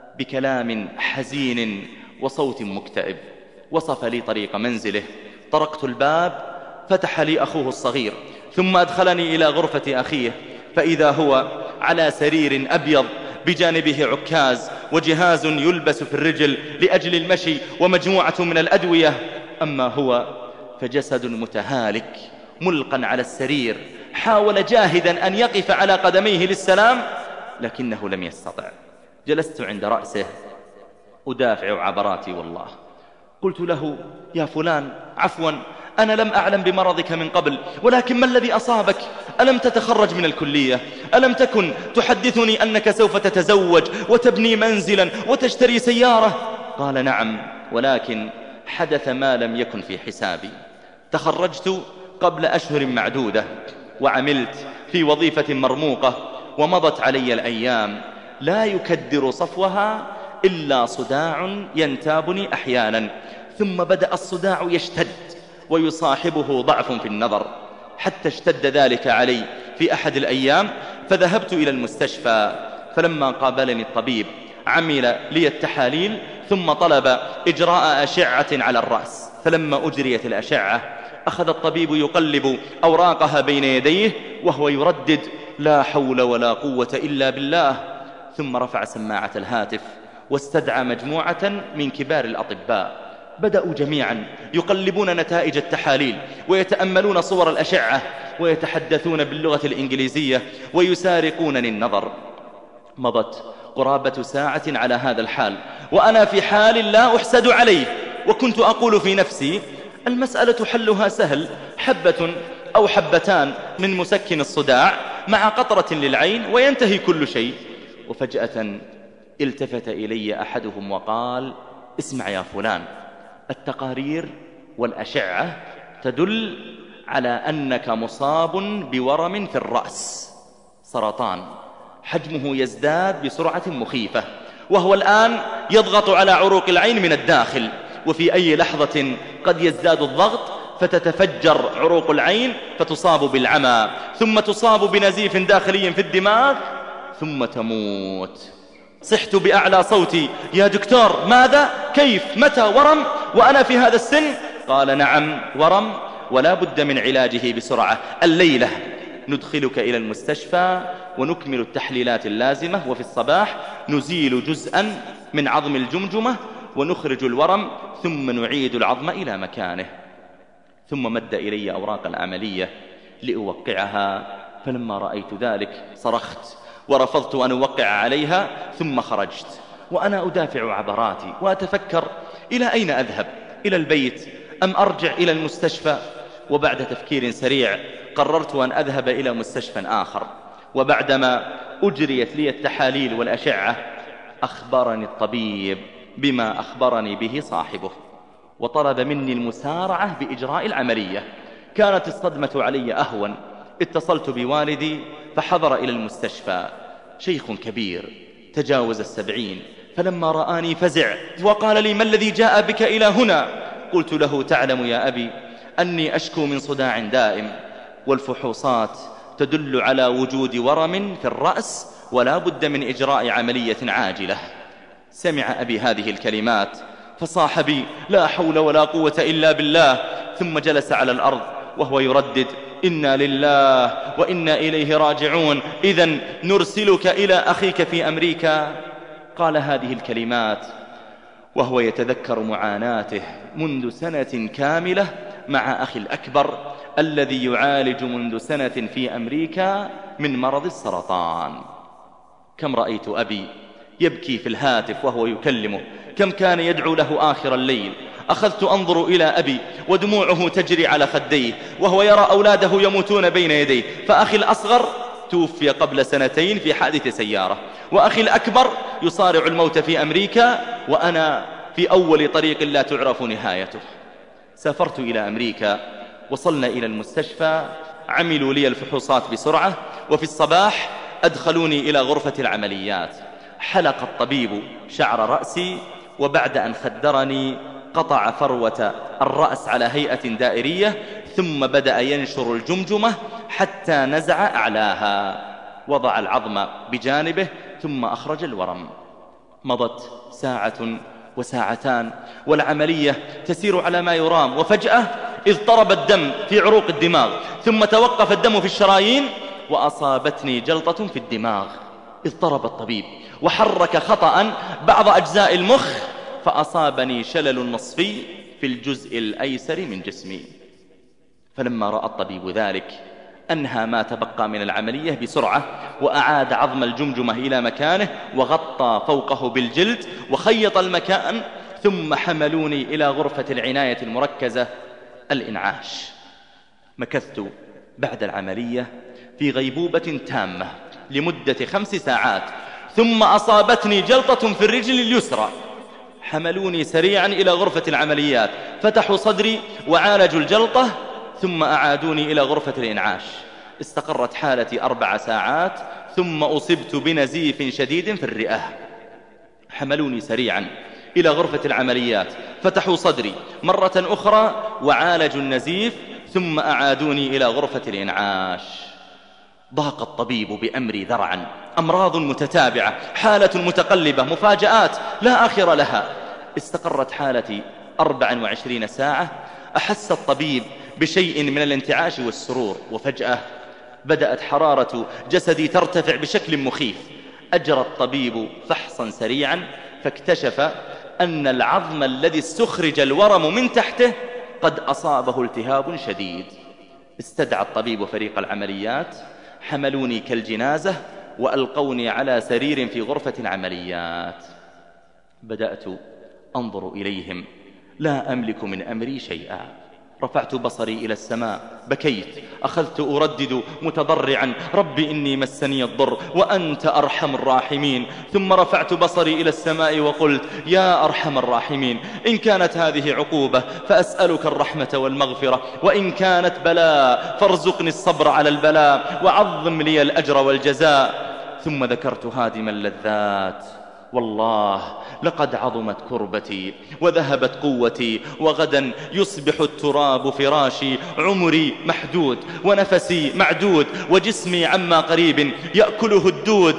بكلام حزين وصوت مكتئب. وصف لي طريق منزله، طرقت الباب، فتح لي أخوه الصغير، ثم أدخلني إلى غرفة أخيه، فإذا هو على سرير أبيض بجانبه عكاز وجهاز يلبس في الرجل لأجل المشي ومجموعة من الأدوية. أما هو فجسد متهالك ملقا على السرير، حاول جاهدا أن يقف على قدميه للسلام لكنه لم يستطع. جلست عند رأسه أدافع عبراتي والله. قلت له: يا فلان، عفوا، أنا لم أعلم بمرضك من قبل، ولكن ما الذي أصابك؟ ألم تتخرج من الكلية؟ ألم تكن تحدثني أنك سوف تتزوج وتبني منزلا وتشتري سيارة؟ قال: نعم، ولكن حدث ما لم يكن في حسابي. تخرجت قبل أشهر معدودة، وعملت في وظيفة مرموقة، ومضت علي الأيام لا يكدر صفوها إلا صداع ينتابني أحيانا، ثم بدأ الصداع يشتد ويصاحبه ضعف في النظر، حتى اشتد ذلك علي في أحد الأيام، فذهبت إلى المستشفى. فلما قابلني الطبيب عمل لي التحاليل، ثم طلب إجراء أشعة على الرأس. فلما أجريت الأشعة أخذ الطبيب يقلب أوراقها بين يديه وهو يردد: لا حول ولا قوة إلا بالله. ثم رفع سماعة الهاتف واستدعى مجموعة من كبار الأطباء. بدأوا جميعا يقلبون نتائج التحاليل ويتأملون صور الأشعة ويتحدثون باللغة الإنجليزية ويسارقونني النظر. مضت قرابة ساعة على هذا الحال، وأنا في حال لا أحسد عليه، وكنت أقول في نفسي: المسألة حلها سهل، حبة أو حبتان من مسكن الصداع مع قطرة للعين وينتهي كل شيء. وفجأة التفت إلي أحدهم وقال: اسمع يا فلان، التقارير والأشعة تدل على أنك مصاب بورم في الرأس، سرطان، حجمه يزداد بسرعة مخيفة، وهو الآن يضغط على عروق العين من الداخل، وفي أي لحظة قد يزداد الضغط فتتفجر عروق العين فتصاب بالعمى، ثم تصاب بنزيف داخلي في الدماغ، ثم تموت. صحت بأعلى صوتي: يا دكتور، ماذا؟ كيف؟ متى؟ ورم؟ وأنا في هذا السن؟ قال: نعم، ورم، ولا بد من علاجه بسرعة. الليلة ندخلك إلى المستشفى ونكمل التحليلات اللازمة، وفي الصباح نزيل جزءا من عظم الجمجمة ونخرج الورم، ثم نعيد العظم إلى مكانه. ثم مد إلي أوراق العملية لأوقعها، فلما رأيت ذلك صرخت ورفضت أن أوقع عليها، ثم خرجت وأنا أدافع عبراتي وأتفكر: إلى أين أذهب؟ إلى البيت أم أرجع إلى المستشفى؟ وبعد تفكير سريع قررت أن أذهب إلى مستشفى آخر. وبعدما أجريت لي التحاليل والأشعة أخبرني الطبيب بما أخبرني به صاحبه، وطلب مني المسارعة بإجراء العملية. كانت الصدمة علي أهون. اتصلت بوالدي فحضر إلى المستشفى، شيخ كبير تجاوز 70، فلما رآني فزع وقال لي: ما الذي جاء بك إلى هنا؟ قلت له: تعلم يا أبي أني أشكو من صداع دائم، والفحوصات تدل على وجود ورم في الرأس، ولا بد من إجراء عملية عاجلة. سمع أبي هذه الكلمات فصاح بي: لا حول ولا قوة إلا بالله، ثم جلس على الأرض وهو يردد: إنا لله وإنا إليه راجعون، إذن نرسلك إلى أخيك في أمريكا. قال هذه الكلمات وهو يتذكر معاناته منذ سنة كاملة مع أخي الأكبر الذي يعالج منذ سنة في أمريكا من مرض السرطان. كم رأيت أبي يبكي في الهاتف وهو يكلمه، كم كان يدعو له آخر الليل. أخذت أنظر إلى أبي ودموعه تجري على خديه وهو يرى أولاده يموتون بين يديه، فأخي الأصغر توفي قبل سنتين في حادث سيارة، وأخي الأكبر يصارع الموت في أمريكا، وأنا في أول طريق لا تعرف نهايته. سافرت إلى أمريكا، وصلنا إلى المستشفى، عملوا لي الفحوصات بسرعة، وفي الصباح أدخلوني إلى غرفة العمليات. حلق الطبيب شعر رأسي، وبعد أن خدرني قطع فروة الرأس على هيئة دائرية، ثم بدأ ينشر الجمجمة حتى نزع أعلاها، وضع العظم بجانبه ثم أخرج الورم. مضت ساعة وساعتان والعملية تسير على ما يرام، وفجأة اضطرب الدم في عروق الدماغ، ثم توقف الدم في الشرايين، وأصابتني جلطة في الدماغ. اضطرب الطبيب وحرك خطأ بعض أجزاء المخ، فأصابني شلل نصفي في الجزء الأيسر من جسمي. فلما رأى الطبيب ذلك أنهى ما تبقى من العملية بسرعة، وأعاد عظم الجمجمة إلى مكانه وغطى فوقه بالجلد وخيط المكان، ثم حملوني إلى غرفة العناية المركزة الإنعاش. مكثت بعد العملية في غيبوبة تامة لمدة 5 ساعات، ثم أصابتني جلطة في الرجل اليسرى. حملوني سريعا إلى غرفة العمليات، فتحوا صدري وعالجوا الجلطة، ثم أعادوني إلى غرفة الإنعاش. استقرت حالتي 4 ساعات، ثم أصبت بنزيف شديد في الرئة. حملوني سريعا إلى غرفة العمليات، فتحوا صدري مرة أخرى وعالجوا النزيف، ثم أعادوني إلى غرفة الإنعاش. ضاق الطبيب بأمري ذرعا، أمراض متتابعة، حالة متقلبة، مفاجآت لا آخر لها. استقرت حالتي 24 ساعة. أحس الطبيب بشيء من الانتعاش والسرور، وفجأة بدأت حرارة جسدي ترتفع بشكل مخيف. أجرى الطبيب فحصا سريعا، فاكتشف أن العظم الذي استخرج الورم من تحته قد أصابه التهاب شديد. استدعى الطبيب فريق العمليات، حملوني كالجنازة وألقوني على سرير في غرفة العمليات. بدأت أنظر إليهم، لا أملك من أمري شيئا. رفعت بصري إلى السماء، بكيت، أخذت أردد متضرعا: ربي إني مسني الضر وأنت أرحم الراحمين. ثم رفعت بصري إلى السماء وقلت: يا أرحم الراحمين، إن كانت هذه عقوبة فأسألك الرحمة والمغفرة، وإن كانت بلاء فارزقني الصبر على البلاء وعظم لي الأجر والجزاء. ثم ذكرت هادم اللذات: والله لقد عظمت كربتي وذهبت قوتي، وغدا يصبح التراب فراشي. عمري محدود ونفسي معدود، وجسمي عما قريب يأكله الدود.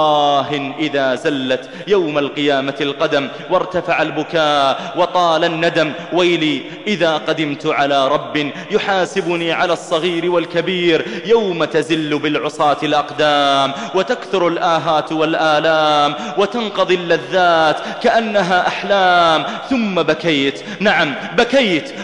إذا زلت يوم القيامة القدم، وارتفع البكاء وطال الندم. ويلي إذا قدمت على رب يحاسبني على الصغير والكبير، يوم تزل بالعصاة الأقدام، وتكثر الآهات والآلام، وتنقضي اللذات كأنها أحلام. ثم بكيت، نعم بكيت،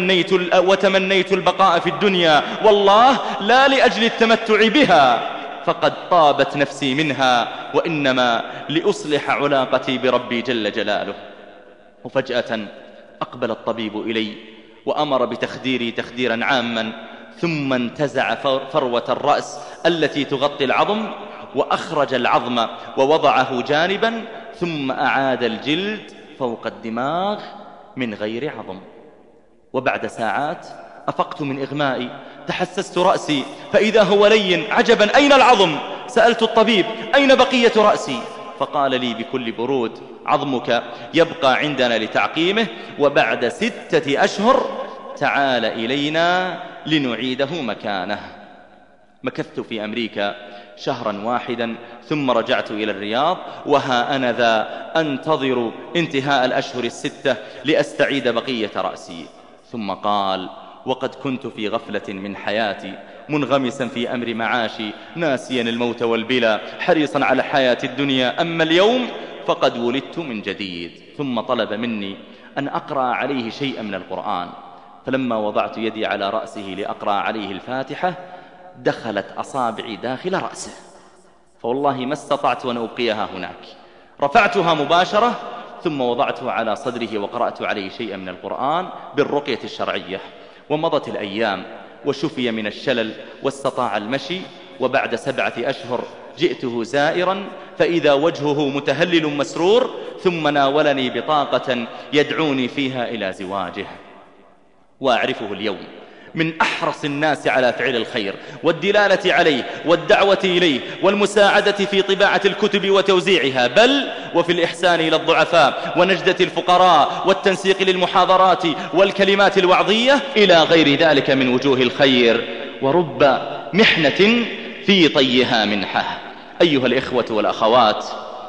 وتمنيت البقاء في الدنيا، والله لا لأجل التمتع بها، فقد طابت نفسي منها، وإنما لأصلح علاقتي بربي جل جلاله. وفجأة أقبل الطبيب إلي وأمر بتخديري تخديرا عاما، ثم انتزع فروة الرأس التي تغطي العظم، وأخرج العظم ووضعه جانبا، ثم أعاد الجلد فوق الدماغ من غير عظم. وبعد ساعات أفقت من إغمائي، تحسست رأسي فإذا هو لين. عجبا، أين العظم؟ سألت الطبيب: أين بقية رأسي؟ فقال لي بكل برود: عظمك يبقى عندنا لتعقيمه، وبعد 6 أشهر تعال إلينا لنعيده مكانه. مكثت في أمريكا 1 شهرا واحدا، ثم رجعت إلى الرياض، وها أنا ذا أنتظر انتهاء الأشهر 6 لأستعيد بقية رأسي. ثم قال: وقد كنت في غفلة من حياتي، منغمسا في أمر معاشي، ناسيا الموت والبلا، حريصا على حياة الدنيا. أما اليوم فقد ولدت من جديد. ثم طلب مني أن أقرأ عليه شيئا من القرآن، فلما وضعت يدي على رأسه لأقرأ عليه الفاتحة، دخلت أصابعي داخل رأسه، فوالله ما استطعت أن أبقيها هناك. رفعتها مباشرة، ثم وضعته على صدره وقرأت عليه شيئا من القرآن بالرقية الشرعية. ومضت الأيام، وشفي من الشلل واستطاع المشي. وبعد 7 أشهر جئته زائرا، فإذا وجهه متهلل مسرور، ثم ناولني بطاقة يدعوني فيها إلى زواجه. وأعرفه اليوم من أحرص الناس على فعل الخير والدلالة عليه والدعوة إليه والمساعدة في طباعة الكتب وتوزيعها، بل وفي الإحسان إلى الضعفاء ونجدة الفقراء والتنسيق للمحاضرات والكلمات الوعظية إلى غير ذلك من وجوه الخير. ورب محنة في طيها منحة. أيها الإخوة والأخوات،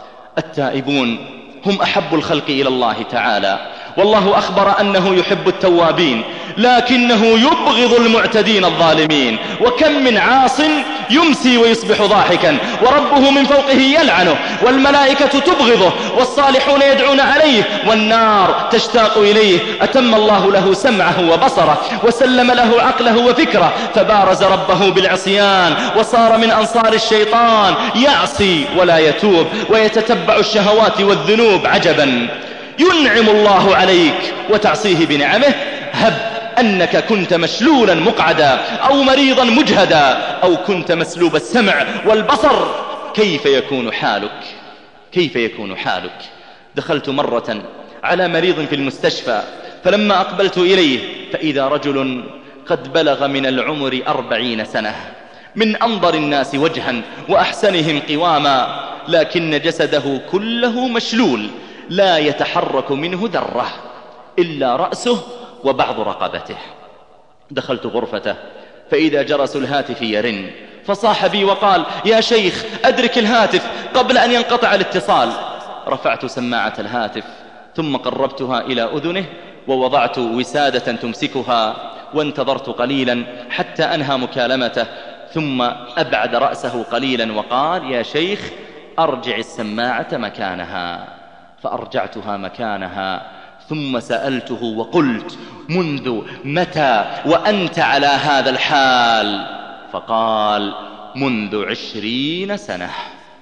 التائبون هم أحب الخلق إلى الله تعالى، والله أخبر أنه يحب التوابين، لكنه يبغض المعتدين الظالمين. وكم من عاص يمسي ويصبح ضاحكا، وربه من فوقه يلعنه، والملائكة تبغضه، والصالحون يدعون عليه، والنار تشتاق إليه. أتم الله له سمعه وبصره، وسلم له عقله وفكره، فبارز ربه بالعصيان، وصار من أنصار الشيطان، يعصي ولا يتوب، ويتتبع الشهوات والذنوب. عجبا، ينعم الله عليك وتعصيه بنعمه. هب أنك كنت مشلولا مقعدا، أو مريضا مجهدا، أو كنت مسلوب السمع والبصر، كيف يكون حالك؟ كيف يكون حالك؟ دخلت مرة على مريض في المستشفى، فلما أقبلت إليه فإذا رجل قد بلغ من العمر 40 سنة، من أنظر الناس وجها وأحسنهم قواما، لكن جسده كله مشلول، لا يتحرك منه ذرة إلا رأسه وبعض رقبته. دخلت غرفته فإذا جرس الهاتف يرن، فصاح بي وقال: يا شيخ أدرك الهاتف قبل أن ينقطع الاتصال. رفعت سماعة الهاتف ثم قربتها إلى أذنه، ووضعت وسادة تمسكها، وانتظرت قليلا حتى أنهى مكالمته، ثم أبعد رأسه قليلا وقال: يا شيخ أرجع السماعة مكانها. فأرجعتها مكانها، ثم سألته وقلت: منذ متى وأنت على هذا الحال؟ فقال: منذ 20 سنة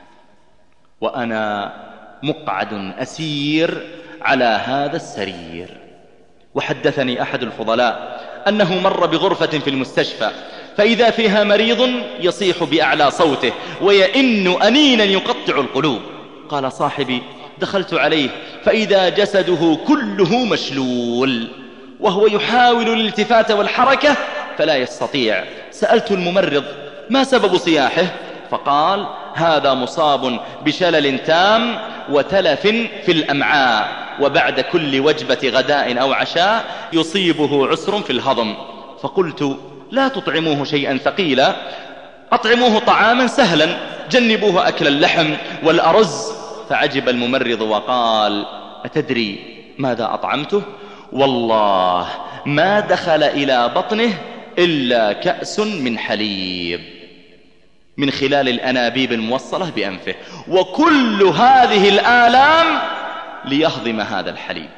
وأنا مقعد أسير على هذا السرير. وحدثني أحد الفضلاء أنه مر بغرفة في المستشفى، فإذا فيها مريض يصيح بأعلى صوته ويئن أنينا يقطع القلوب. قال صاحبي: دخلت عليه فإذا جسده كله مشلول، وهو يحاول الالتفات والحركة فلا يستطيع. سألت الممرض: ما سبب صياحه؟ فقال: هذا مصاب بشلل تام وتلف في الأمعاء، وبعد كل وجبة غداء أو عشاء يصيبه عسر في الهضم. فقلت: لا تطعموه شيئا ثقيلا، أطعموه طعاما سهلا، جنبوه أكل اللحم والأرز. فعجب الممرض وقال: أتدري ماذا أطعمته؟ والله ما دخل إلى بطنه إلا كأس من حليب من خلال الأنابيب الموصلة بأنفه، وكل هذه الآلام ليهضم هذا الحليب،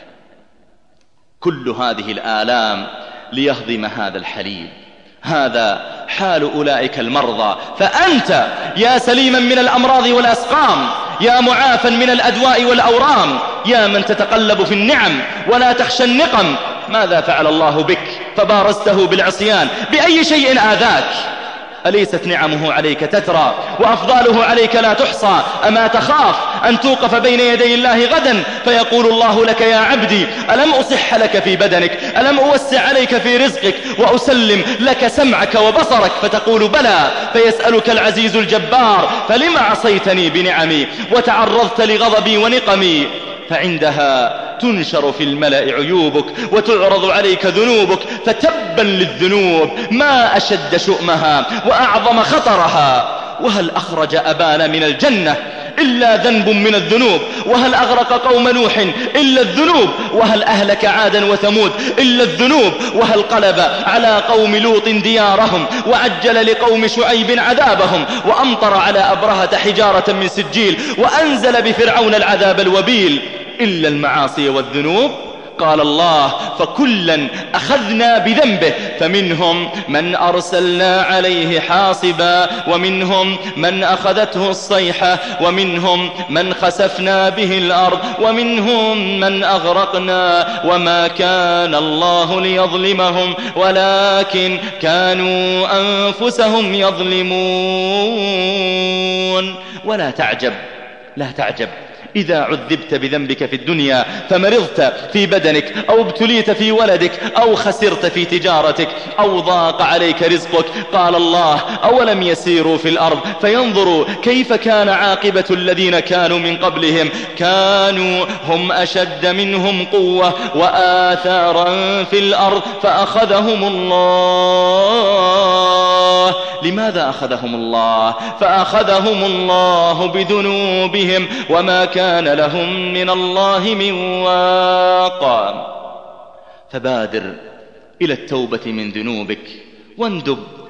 كل هذه الآلام ليهضم هذا الحليب. هذا حال أولئك المرضى. فأنت يا سليما من الأمراض والأسقام، يا معافا من الأدواء والأورام، يا من تتقلب في النعم ولا تخشى النقم، ماذا فعل الله بك فبارزته بالعصيان؟ بأي شيء آذاك؟ أليست نعمه عليك تترى وأفضاله عليك لا تحصى؟ أما تخاف أن توقف بين يدي الله غدا فيقول الله لك: يا عبدي ألم أصح لك في بدنك؟ ألم أوسع عليك في رزقك وأسلم لك سمعك وبصرك؟ فتقول: بلى. فيسألك العزيز الجبار: فلم عصيتني بنعمي وتعرضت لغضبي ونقمي؟ فعندها تنشر في الملأ عيوبك وتعرض عليك ذنوبك، فتبا للذنوب، ما أشد شؤمها وأعظم خطرها. وهل أخرج أبانا من الجنة إلا ذنب من الذنوب؟ وهل أغرق قوم نوح إلا الذنوب؟ وهل أهلك عادا وثمود إلا الذنوب؟ وهل قلب على قوم لوط ديارهم وعجل لقوم شعيب عذابهم وأمطر على أبرهة حجارة من سجيل وأنزل بفرعون العذاب الوبيل إلا المعاصي والذنوب؟ قال الله: فكلا أخذنا بذنبه، فمنهم من أرسلنا عليه حاصبا، ومنهم من أخذته الصيحة، ومنهم من خسفنا به الأرض، ومنهم من أغرقنا، وما كان الله ليظلمهم ولكن كانوا أنفسهم يظلمون. ولا تعجب، لا تعجب إذا عذبت بذنبك في الدنيا، فمرضت في بدنك، أو ابتليت في ولدك، أو خسرت في تجارتك، أو ضاق عليك رزقك. قال الله: أولم يسيروا في الأرض فينظروا كيف كان عاقبة الذين كانوا من قبلهم، كانوا هم أشد منهم قوة وآثارا في الأرض فأخذهم الله. لماذا أخذهم الله؟ فأخذهم الله بذنوبهم وما كان لهم من الله من واق. فبادر إلى التوبة من ذنوبك، واندب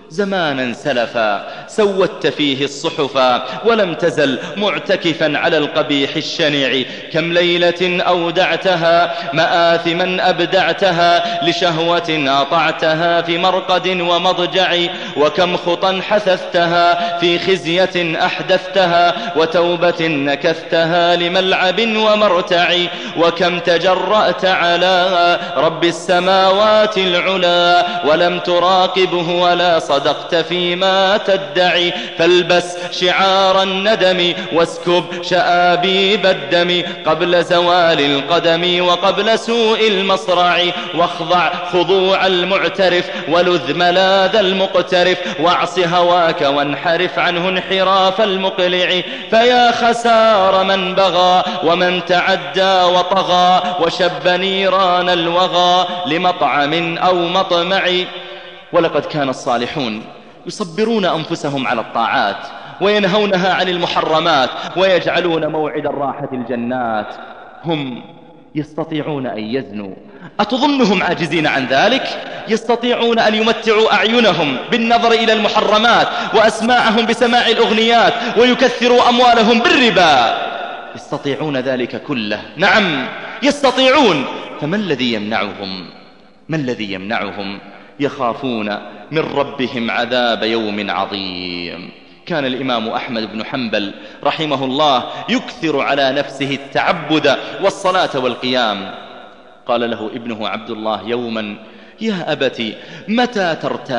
زمانا سلفا سودت فيه الصحفا ولم تزل معتكفا على القبيح الشنيع. كم ليلة أودعتها مآثما أبدعتها لشهوة أطعتها في مرقد ومضجع. وكم خطا حثثتها في خزية أحدثتها وتوبة نكثتها لملعب ومرتع. وكم تجرأت على رب السماوات العلا ولم تراقبه ولا صدقت فيما تدعي. فالبس شعار الندم واسكب شآبيب الدم قبل زوال القدم وقبل سوء المصرع. واخضع خضوع المعترف ولذ ملاذ المقترف واعص هواك وانحرف عنه انحراف المقلع. فيا خسار من بغى ومن تعدى وطغى وشب نيران الوغى لمطعم أو مطمع. ولقد كان الصالحون يصبرون أنفسهم على الطاعات وينهونها عن المحرمات ويجعلون موعد الراحة الجنات. هم يستطيعون أن يزنوا، أتظنهم عاجزين عن ذلك؟ يستطيعون أن يمتعوا أعينهم بالنظر إلى المحرمات وأسماعهم بسماع الأغنيات ويكثروا أموالهم بالربا. يستطيعون ذلك كله، نعم يستطيعون. فما الذي يمنعهم؟ ما الذي يمنعهم؟ يخافون من ربهم عذاب يوم عظيم. كان الإمام أحمد بن حنبل رحمه الله يكثر على نفسه التعبد والصلاة والقيام. قال له ابنه عبد الله يوما: يا أبت متى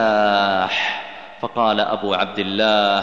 ترتاح؟ فقال أبو عبد الله: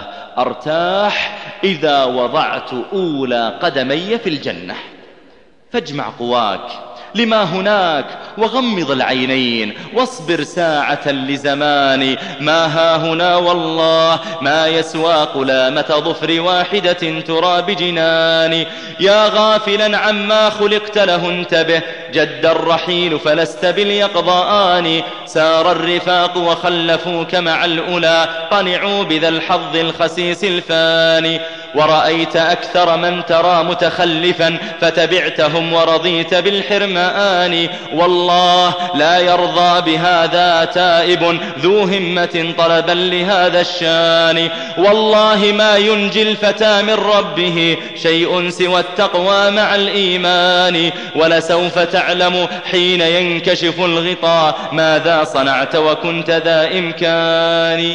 أرتاح إذا وضعت أولى قدمي في الجنة. فاجمع قواك لما هناك وغمض العينين واصبر ساعة لزمان ما ها هنا والله ما يسوى قلامة ظفر واحدة ترى بجنان. يا غافلا عما خلقت له انتبه جد الرحيل فلست باليقظان. سار الرفاق وخلفوك مع الأولى قنعوا بذا الحظ الخسيس الفاني. ورأيت أكثر من ترى متخلفا فتبعتهم ورضيت بالحرمان. والله لا يرضى بهذا تائب ذو همة طلبا لهذا الشان. والله ما ينجي الفتى من ربه شيء سوى التقوى مع الإيمان. ولسوف تعلم حين ينكشف الغطاء ماذا صنعت وكنت ذا إمكان.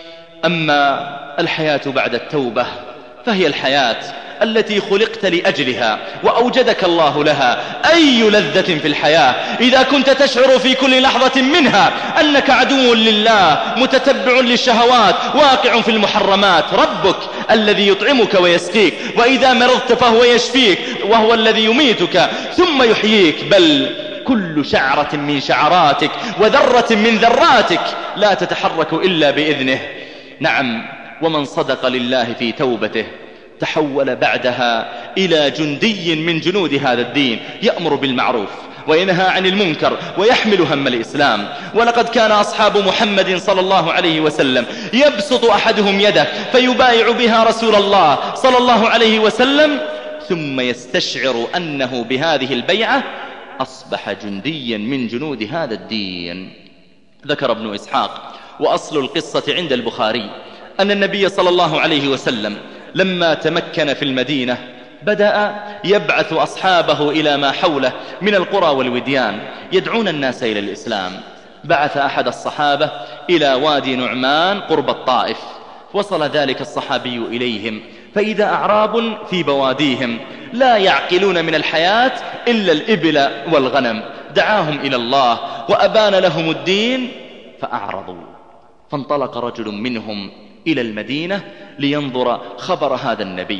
أما الحياة بعد التوبة فهي الحياة التي خلقت لأجلها وأوجدك الله لها. أي لذة في الحياة إذا كنت تشعر في كل لحظة منها أنك عدو لله متتبع للشهوات واقع في المحرمات. ربك الذي يطعمك ويسقيك وإذا مرضت فهو يشفيك وهو الذي يميتك ثم يحييك. بل كل شعرة من شعراتك وذرة من ذراتك لا تتحرك إلا بإذنه. نعم، ومن صدق لله في توبته تحول بعدها إلى جندي من جنود هذا الدين يأمر بالمعروف وينهى عن المنكر ويحمل هم الإسلام. ولقد كان أصحاب محمد صلى الله عليه وسلم يبسط أحدهم يده فيبايع بها رسول الله صلى الله عليه وسلم ثم يستشعر أنه بهذه البيعة أصبح جنديا من جنود هذا الدين. ذكر ابن إسحاق وأصل القصة عند البخاري أن النبي صلى الله عليه وسلم لما تمكن في المدينة بدأ يبعث أصحابه إلى ما حوله من القرى والوديان يدعون الناس إلى الإسلام. بعث أحد الصحابة إلى وادي نعمان قرب الطائف. وصل ذلك الصحابي إليهم فإذا أعراب في بواديهم لا يعقلون من الحياة إلا الإبل والغنم. دعاهم إلى الله وأبان لهم الدين فأعرضوا. فانطلق رجل منهم إلى المدينة لينظر خبر هذا النبي.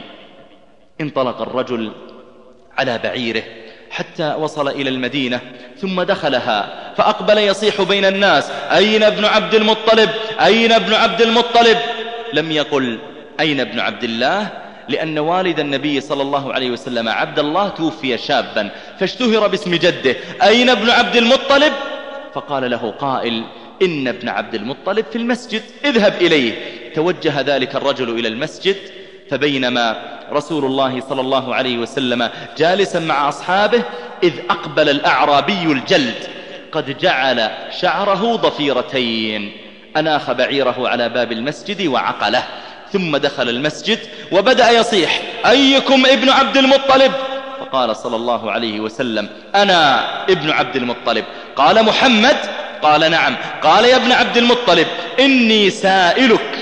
انطلق الرجل على بعيره حتى وصل إلى المدينة ثم دخلها فأقبل يصيح بين الناس: أين ابن عبد المطلب؟ أين ابن عبد المطلب؟ لم يقل أين ابن عبد الله، لأن والد النبي صلى الله عليه وسلم عبد الله توفي شابا فاشتهر باسم جده. أين ابن عبد المطلب؟ فقال له قائل: إن ابن عبد المطلب في المسجد، اذهب إليه. توجه ذلك الرجل إلى المسجد فبينما رسول الله صلى الله عليه وسلم جالسا مع أصحابه إذ أقبل الأعرابي الجلد قد جعل شعره ضفيرتين. أناخ بعيره على باب المسجد وعقله، ثم دخل المسجد وبدأ يصيح: أيكم ابن عبد المطلب؟ فقال صلى الله عليه وسلم: أنا ابن عبد المطلب. قال: محمد؟ قال: نعم. قال: يا ابن عبد المطلب، إني سائلك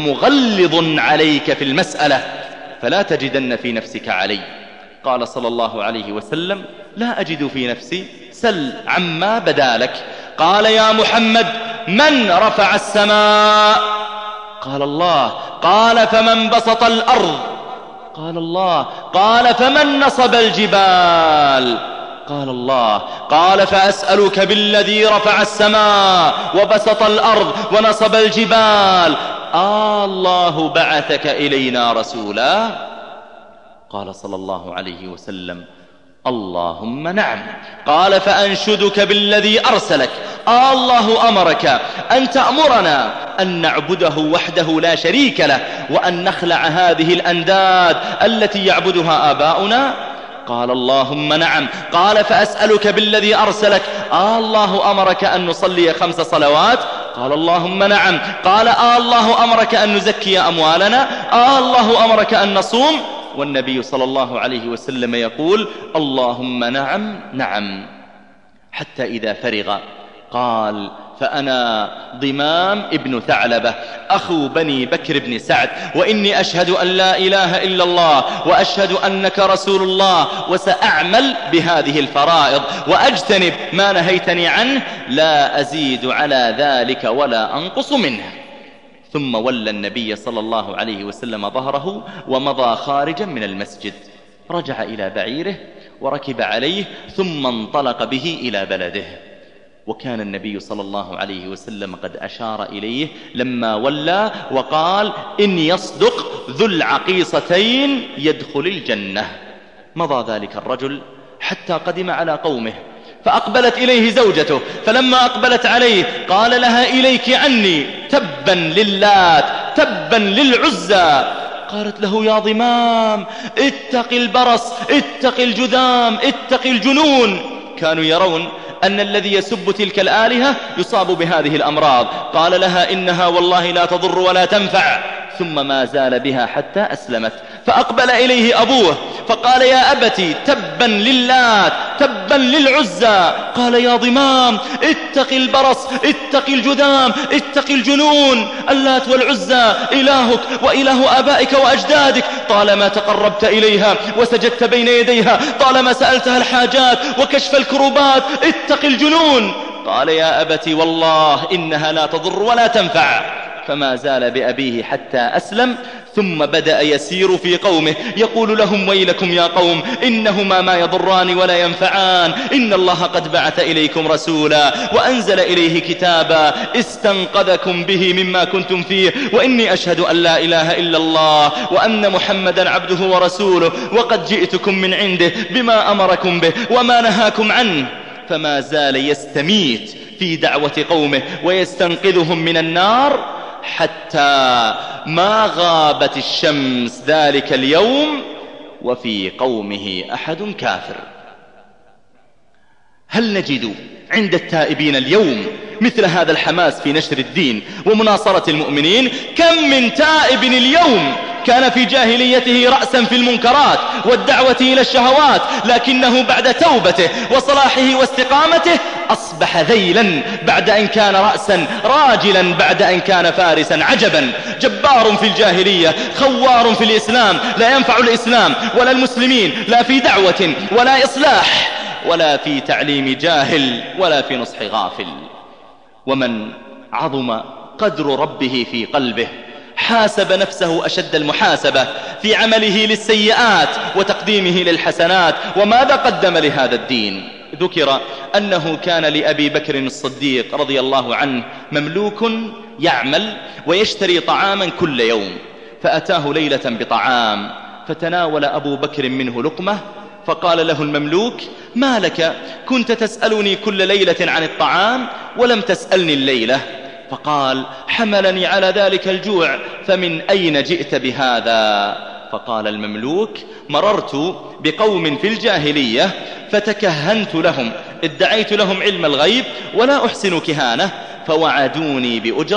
ومغلظ عليك في المسألة، فلا تجدن في نفسك علي. قال صلى الله عليه وسلم: لا أجد في نفسي، سل عما بدا لك. قال: يا محمد، من رفع السماء؟ قال: الله. قال: فمن بسط الأرض؟ قال: الله. قال: فمن نصب الجبال؟ قال: الله. قال: فأسألك بالذي رفع السماء وبسط الأرض ونصب الجبال، الله بعثك إلينا رسولا؟ قال صلى الله عليه وسلم: اللهم نعم. قال: فأنشدك بالذي أرسلك، الله أمرك أن تأمرنا أن نعبده وحده لا شريك له، وأن نخلع هذه الأنداد التي يعبدها آباؤنا؟ قال: اللهم نعم. قال: فأسألك بالذي أرسلك، الله أمرك أن نصلي 5 صلوات؟ قال: اللهم نعم. قال: الله أمرك أن نزكي أموالنا؟ الله أمرك أن نصوم؟ والنبي صلى الله عليه وسلم يقول: اللهم نعم نعم. حتى إذا فرغ قال: فأنا ضمام ابن ثعلبة أخو بني بكر بن سعد، وإني أشهد أن لا إله إلا الله وأشهد أنك رسول الله، وسأعمل بهذه الفرائض وأجتنب ما نهيتني عنه، لا أزيد على ذلك ولا أنقص منه. ثم ولى النبي صلى الله عليه وسلم ظهره ومضى خارجا من المسجد. رجع إلى بعيره وركب عليه، ثم انطلق به إلى بلده. وكان النبي صلى الله عليه وسلم قد أشار إليه لما ولى وقال: إن يصدق ذو العقيصتين يدخل الجنة. مضى ذلك الرجل حتى قدم على قومه، فأقبلت إليه زوجته، فلما أقبلت عليه قال لها: إليك عني، تبا للات، تبا للعزى. قالت له: يا ضمام، اتق البرص، اتق الجذام، اتق الجنون. كانوا يرون أن الذي يسب تلك الآلهة يصاب بهذه الأمراض. قال لها: إنها والله لا تضر ولا تنفع. ثم ما زال بها حتى أسلمت. فأقبل إليه أبوه فقال: يا أبتي، تبا للات، تبا للعزى. قال: يا ضمام، اتق البرص، اتق الجذام، اتق الجنون. اللات والعزى إلهك وإله آبائك وأجدادك، طالما تقربت إليها وسجدت بين يديها، طالما سألتها الحاجات وكشف الكروبات، اتق الجنون. قال: يا أبتي، والله إنها لا تضر ولا تنفع. فما زال بأبيه حتى أسلم. ثم بدأ يسير في قومه يقول لهم: ويلكم يا قوم، إنهما ما يضران ولا ينفعان، إن الله قد بعث إليكم رسولا وأنزل إليه كتابا استنقذكم به مما كنتم فيه، وإني أشهد أن لا إله إلا الله وأن محمدا عبده ورسوله، وقد جئتكم من عنده بما أمركم به وما نهاكم عنه. فما زال يستميت في دعوة قومه ويستنقذهم من النار حتى ما غابت الشمس ذلك اليوم وفي قومه أحد كافر. هل نجد عند التائبين اليوم مثل هذا الحماس في نشر الدين ومناصرة المؤمنين؟ كم من تائب اليوم كان في جاهليته رأسا في المنكرات والدعوة إلى الشهوات، لكنه بعد توبته وصلاحه واستقامته أصبح ذيلا بعد أن كان رأسا، راجلا بعد أن كان فارسا. عجبا، جبار في الجاهلية، خوار في الإسلام، لا ينفع الإسلام ولا المسلمين، لا في دعوة ولا إصلاح ولا في تعليم جاهل ولا في نصح غافل. ومن عظم قدر ربه في قلبه حاسب نفسه أشد المحاسبة في عمله للسيئات وتقديمه للحسنات. وماذا قدم لهذا الدين؟ ذكر أنه كان لأبي بكر الصديق رضي الله عنه مملوك يعمل ويشتري طعاما كل يوم، فأتاه ليلة بطعام، فتناول أبو بكر منه لقمة، فقال له المملوك: ما لك؟ كنت تسألني كل ليلة عن الطعام ولم تسألني الليلة. فقال: حملني على ذلك الجوع، فمن أين جئت بهذا؟ فقال المملوك: مررت بقوم في الجاهلية فتكهنت لهم، ادعيت لهم علم الغيب ولا أحسن كهانة، فوعدوني بأجرة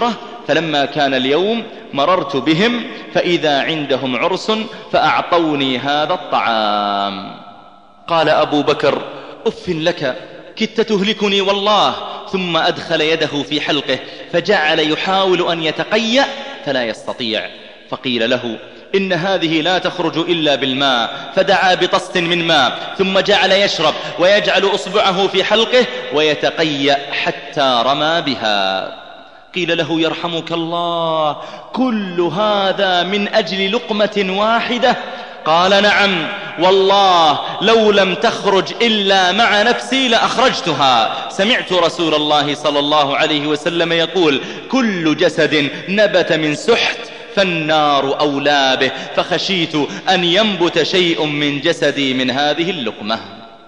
فلما كان اليوم مررت بهم فإذا عندهم عرس فأعطوني هذا الطعام. قال أبو بكر: أف لك، كدت تهلكني والله. ثم أدخل يده في حلقه فجعل يحاول أن يتقيأ فلا يستطيع، فقيل له: إن هذه لا تخرج إلا بالماء، فدعا بطست من ماء ثم جعل يشرب ويجعل أصبعه في حلقه ويتقيأ حتى رمى بها. قيل له: يرحمك الله، كل هذا من أجل لقمة واحدة؟ قال: نعم والله، لو لم تخرج إلا مع نفسي لأخرجتها. سمعت رسول الله صلى الله عليه وسلم يقول: كل جسد نبت من سحت فالنار أولى به، فخشيت أن ينبت شيء من جسدي من هذه اللقمة.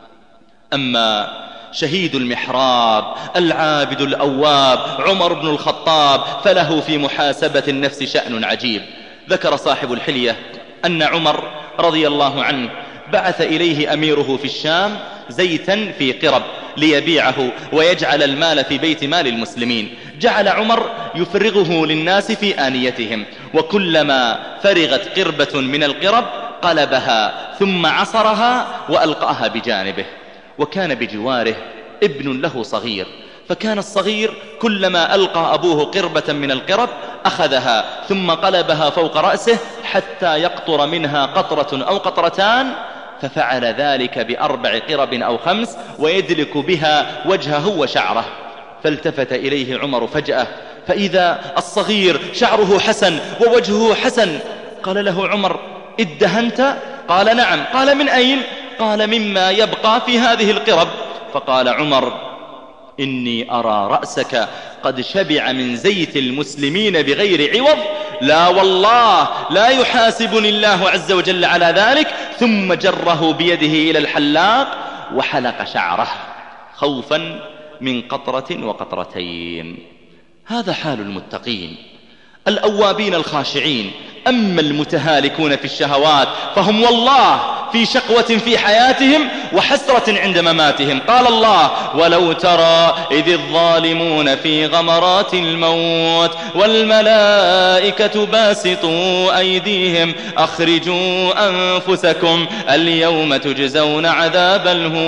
أما شهيد المحراب العابد الأواب عمر بن الخطاب فله في محاسبة النفس شأن عجيب. ذكر صاحب الحلية أن عمر رضي الله عنه بعث إليه أميره في الشام زيتا في قرب ليبيعه ويجعل المال في بيت مال المسلمين. جعل عمر يفرغه للناس في آنيتهم، وكلما فرغت قربة من القرب قلبها ثم عصرها وألقاها بجانبه. وكان بجواره ابن له صغير، فكان الصغير كلما ألقى أبوه قربة من القرب أخذها ثم قلبها فوق رأسه حتى يقطر منها قطرة أو قطرتان، ففعل ذلك ب4 قرب أو 5 ويدلك بها وجهه وشعره. فالتفت إليه عمر فجأة فإذا الصغير شعره حسن ووجهه حسن. قال له عمر: ادهنت؟ قال: نعم. قال: من أين؟ قال: مما يبقى في هذه القرب. فقال عمر: إني أرى رأسك قد شبع من زيت المسلمين بغير عوض، لا والله لا يحاسبني الله عز وجل على ذلك. ثم جره بيده إلى الحلاق وحلق شعره خوفا من قطرة وقطرتين. هذا حال المتقين الأوابين الخاشعين. أما المتهالكون في الشهوات فهم والله في شقوة في حياتهم وحسرة عند مماتهم. قال الله: ولو ترى إذ الظالمون في غمرات الموت والملائكة باسطوا أيديهم أخرجوا أنفسكم اليوم تجزون عذاب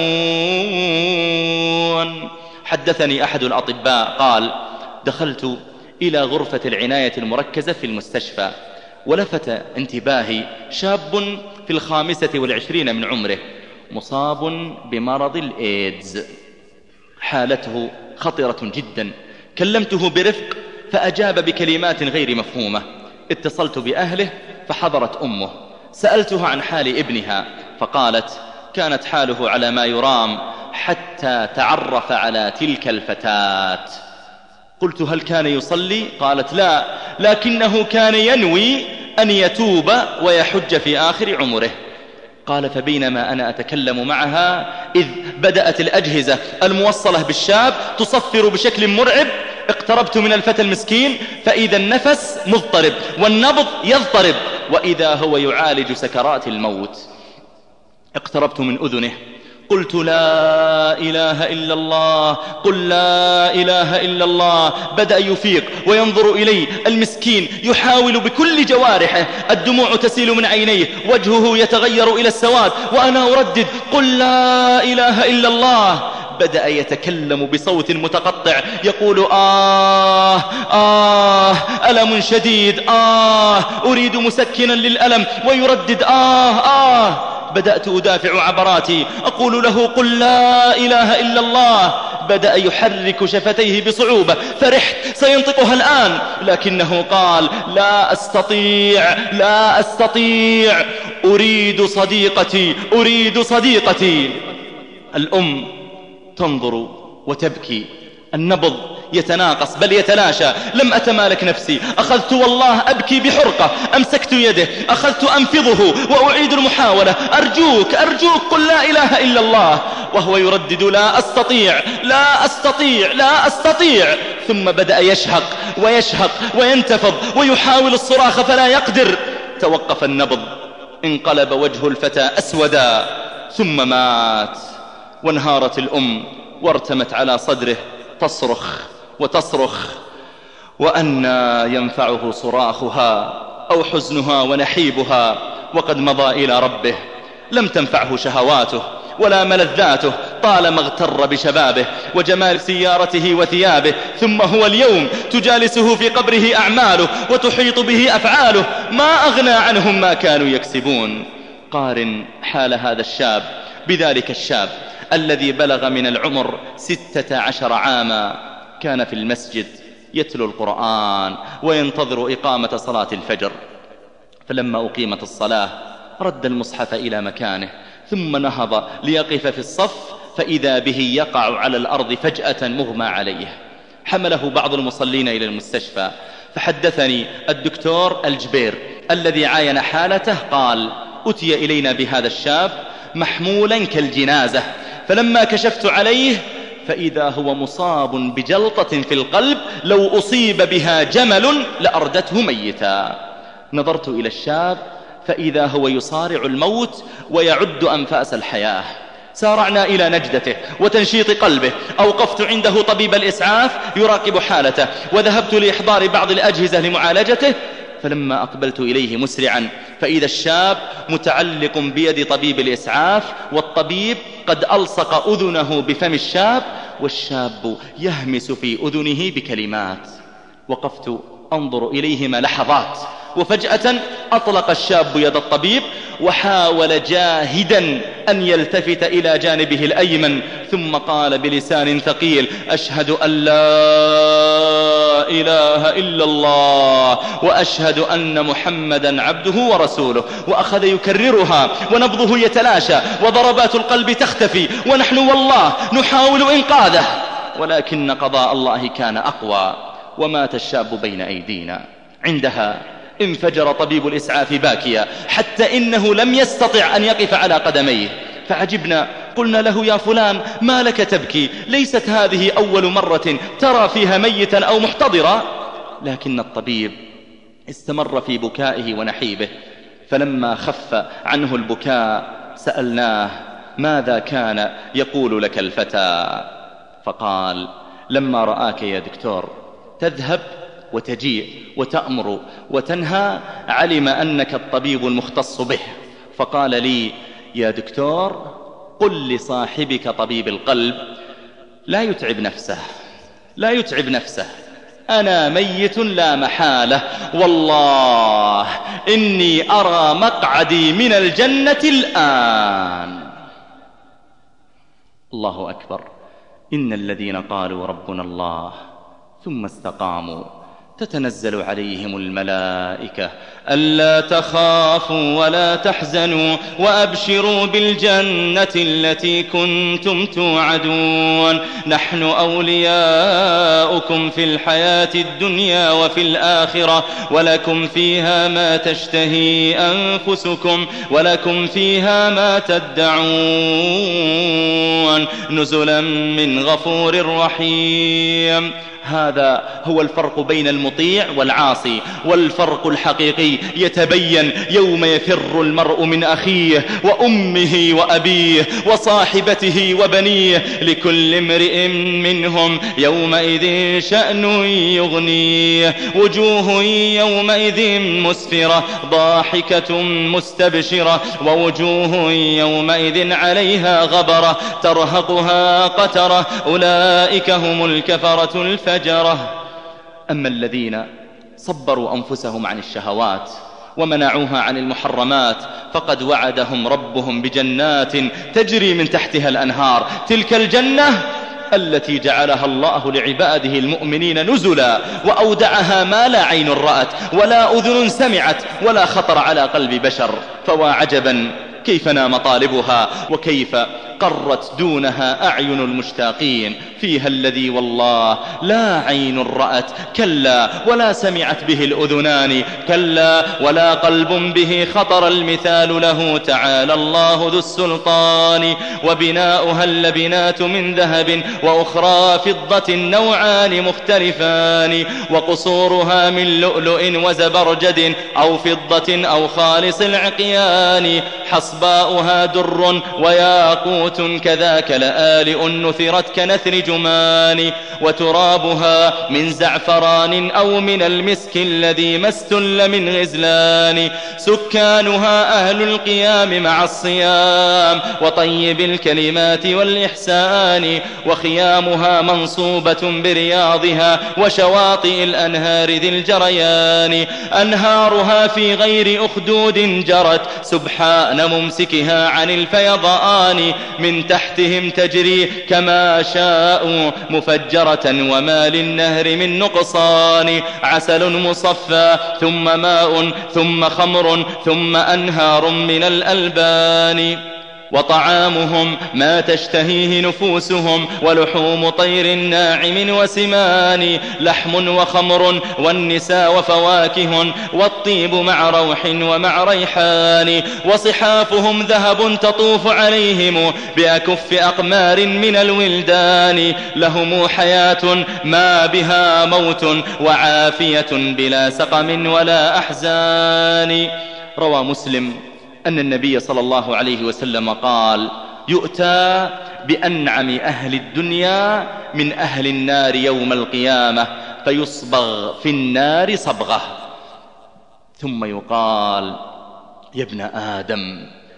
الهون. حدثني أحد الأطباء قال: دخلت إلى غرفة العناية المركزة في المستشفى، ولفت انتباهي شاب في 25 من عمره مصاب بمرض الإيدز، حالته خطرة جدا. كلمته برفق فأجاب بكلمات غير مفهومة. اتصلت بأهله فحضرت أمه، سألته عن حال ابنها فقالت: كانت حاله على ما يرام حتى تعرف على تلك الفتاة. قلت: هل كان يصلي؟ قالت: لا، لكنه كان ينوي أن يتوب ويحج في آخر عمره. قال: فبينما أنا أتكلم معها إذ بدأت الأجهزة الموصلة بالشاب تصفر بشكل مرعب. اقتربت من الفتى المسكين فإذا النفس مضطرب والنبض يضطرب وإذا هو يعالج سكرات الموت. اقتربت من أذنه قلت: لا إله إلا الله، قل لا إله إلا الله. بدأ يفيق وينظر إلي المسكين يحاول بكل جوارحه، الدموع تسيل من عينيه، وجهه يتغير إلى السواد، وأنا أردد: قل لا إله إلا الله. بدأ يتكلم بصوت متقطع يقول: ألم شديد، أريد مسكنا للألم، ويردد: بدأت أدافع عبراتي أقول له: قل لا إله إلا الله. بدأ يحرك شفتيه بصعوبة، فرحت سينطقها الآن، لكنه قال: لا أستطيع، لا أستطيع، أريد صديقتي، أريد صديقتي. الأم تنظر وتبكي، النبض يتناقص بل يتلاشى. لم أتمالك نفسي، أخذت والله أبكي بحرقة، أمسكت يده، أخذت أنفضه وأعيد المحاولة: أرجوك أرجوك قل لا إله إلا الله. وهو يردد: لا أستطيع، لا أستطيع، لا أستطيع. ثم بدأ يشهق ويشهق وينتفض ويحاول الصراخ فلا يقدر. توقف النبض، انقلب وجه الفتى أسودا ثم مات. وانهارت الأم وارتمت على صدره تصرخ وتصرخ: وأنى ينفعه صراخها أو حزنها ونحيبها وقد مضى إلى ربه. لم تنفعه شهواته ولا ملذاته طالما اغتر بشبابه وجمال سيارته وثيابه، ثم هو اليوم تجالسه في قبره أعماله وتحيط به أفعاله، ما أغنى عنهم ما كانوا يكسبون. قارن حال هذا الشاب بذلك الشاب الذي بلغ من العمر 16 عاما، كان في المسجد يتلو القرآن وينتظر إقامة صلاة الفجر، فلما أقيمت الصلاة رد المصحف إلى مكانه ثم نهض ليقف في الصف، فإذا به يقع على الأرض فجأة مغمى عليه. حمله بعض المصلين إلى المستشفى، فحدثني الدكتور الجبير الذي عاين حالته قال: أتي إلينا بهذا الشاب محمولا كالجنازة، فلما كشفت عليه فإذا هو مصاب بجلطة في القلب لو أصيب بها جمل لأردته ميتا. نظرت إلى الشاب فإذا هو يصارع الموت ويعد أنفاس الحياة. سارعنا إلى نجدته وتنشيط قلبه، أوقفت عنده طبيب الإسعاف يراقب حالته، وذهبت لإحضار بعض الأجهزة لمعالجته. فلما أقبلت إليه مسرعا فإذا الشاب متعلق بيد طبيب الإسعاف، والطبيب قد ألصق أذنه بفم الشاب، والشاب يهمس في أذنه بكلمات. وقفت أنظر إليهما لحظات، وفجأة أطلق الشاب يد الطبيب وحاول جاهدا أن يلتفت إلى جانبه الأيمن، ثم قال بلسان ثقيل: أشهد أن لا إله إلا الله وأشهد أن محمدا عبده ورسوله. وأخذ يكررها ونبضه يتلاشى وضربات القلب تختفي، ونحن والله نحاول إنقاذه، ولكن قضاء الله كان أقوى، ومات الشاب بين أيدينا. عندها انفجر طبيب الإسعاف باكيا، حتى إنه لم يستطع أن يقف على قدميه. فعجبنا، قلنا له: يا فلان ما لك تبكي؟ ليست هذه أول مرة ترى فيها ميتا أو محتضرا. لكن الطبيب استمر في بكائه ونحيبه، فلما خف عنه البكاء سألناه: ماذا كان يقول لك الفتى؟ فقال: لما رآك يا دكتور تذهب وتجيء وتأمر وتنهى علم أنك الطبيب المختص به، فقال لي: يا دكتور قل لصاحبك طبيب القلب لا يتعب نفسه، لا يتعب نفسه، أنا ميت لا محالة، والله إني أرى مقعدي من الجنة الآن. الله أكبر. إن الذين قالوا ربنا الله ثم استقاموا تتنزل عليهم الملائكة ألا تخافوا ولا تحزنوا وأبشروا بالجنة التي كنتم توعدون، نحن أولياؤكم في الحياة الدنيا وفي الآخرة، ولكم فيها ما تشتهي أنفسكم ولكم فيها ما تدعون، نزلا من غفور رحيم. هذا هو الفرق بين المطيع والعاصي، والفرق الحقيقي يتبين يوم يفر المرء من أخيه وأمه وأبيه وصاحبته وبنيه، لكل امرئ منهم يومئذ شأن يغنيه، وجوه يومئذ مسفرة ضاحكة مستبشرة، ووجوه يومئذ عليها غبرة ترهقها قترة، أولئك هم الكفرة الفجرة. أما الذين صبروا أنفسهم عن الشهوات ومنعوها عن المحرمات فقد وعدهم ربهم بجنات تجري من تحتها الأنهار، تلك الجنة التي جعلها الله لعباده المؤمنين نزلا، وأودعها ما لا عين رأت ولا أذن سمعت ولا خطر على قلب بشر. فوا عجبا كيف نام طالبها وكيف قرت دونها أعين المشتاقين، فيها الذي والله لا عين رأت كلا ولا سمعت به الأذنان كلا ولا قلب به خطر، المثال له تعالى الله ذو السلطان، وبناؤها اللبنات من ذهب وأخرى فضة نوعان مختلفان، وقصورها من لؤلؤ وزبرجد أو فضة أو خالص العقيان، حصباؤها در وياقوت موت كذاك لآلئ نثرت كنثر جمان وترابها من زعفران أو من المسك الذي ما استل من غزلان سكانها أهل القيام مع الصيام وطيب الكلمات والإحسان وخيامها منصوبة برياضها وشواطئ الأنهار ذي الجريان أنهارها في غير أخدود جرت سبحان ممسكها عن الفيضان من تحتهم تجري كما شاءوا مفجرة وما للنهر من نقصان عسل مصفى ثم ماء ثم خمر ثم أنهار من الألبان وطعامهم ما تشتهيه نفوسهم ولحوم طير ناعم وسمان لحم وخمر والنساء وفواكه والطيب مع روح ومع ريحان وصحافهم ذهب تطوف عليهم بأكف أقمار من الولدان لهم حياة ما بها موت وعافية بلا سقم ولا أحزان. روى مسلم أن النبي صلى الله عليه وسلم قال يؤتى بأنعم أهل الدنيا من أهل النار يوم القيامة فيصبغ في النار صبغة ثم يقال يا ابن آدم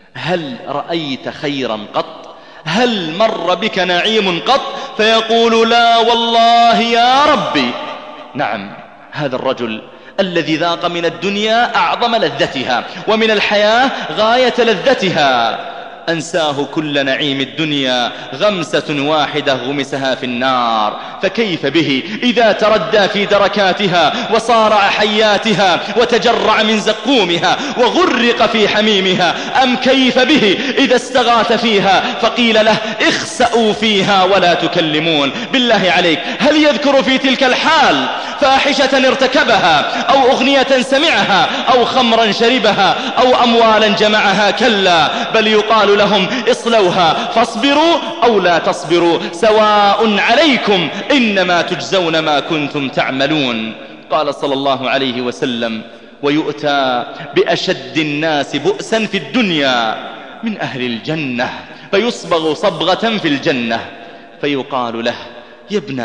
هل رأيت خيرا قط؟ هل مر بك نعيم قط؟ فيقول لا والله يا ربي. نعم، هذا الرجل الذي ذاق من الدنيا أعظم لذتها ومن الحياة غاية لذتها أنساه كل نعيم الدنيا غمسة واحدة غمسها في النار، فكيف به إذا تردى في دركاتها وصارع حياتها وتجرع من زقومها وغرق في حميمها؟ أم كيف به إذا استغاث فيها فقيل له اخسأوا فيها ولا تكلمون؟ بالله عليك، هل يذكر في تلك الحال فاحشة ارتكبها أو أغنية سمعها أو خمرا شربها أو أموالا جمعها؟ كلا، بل يقال لهم اصلوها فاصبروا أو لا تصبروا سواء عليكم إنما تجزون ما كنتم تعملون. قال صلى الله عليه وسلم ويؤتى بأشد الناس بؤسا في الدنيا من أهل الجنة فيصبغ صبغة في الجنة فيقال له يا ابن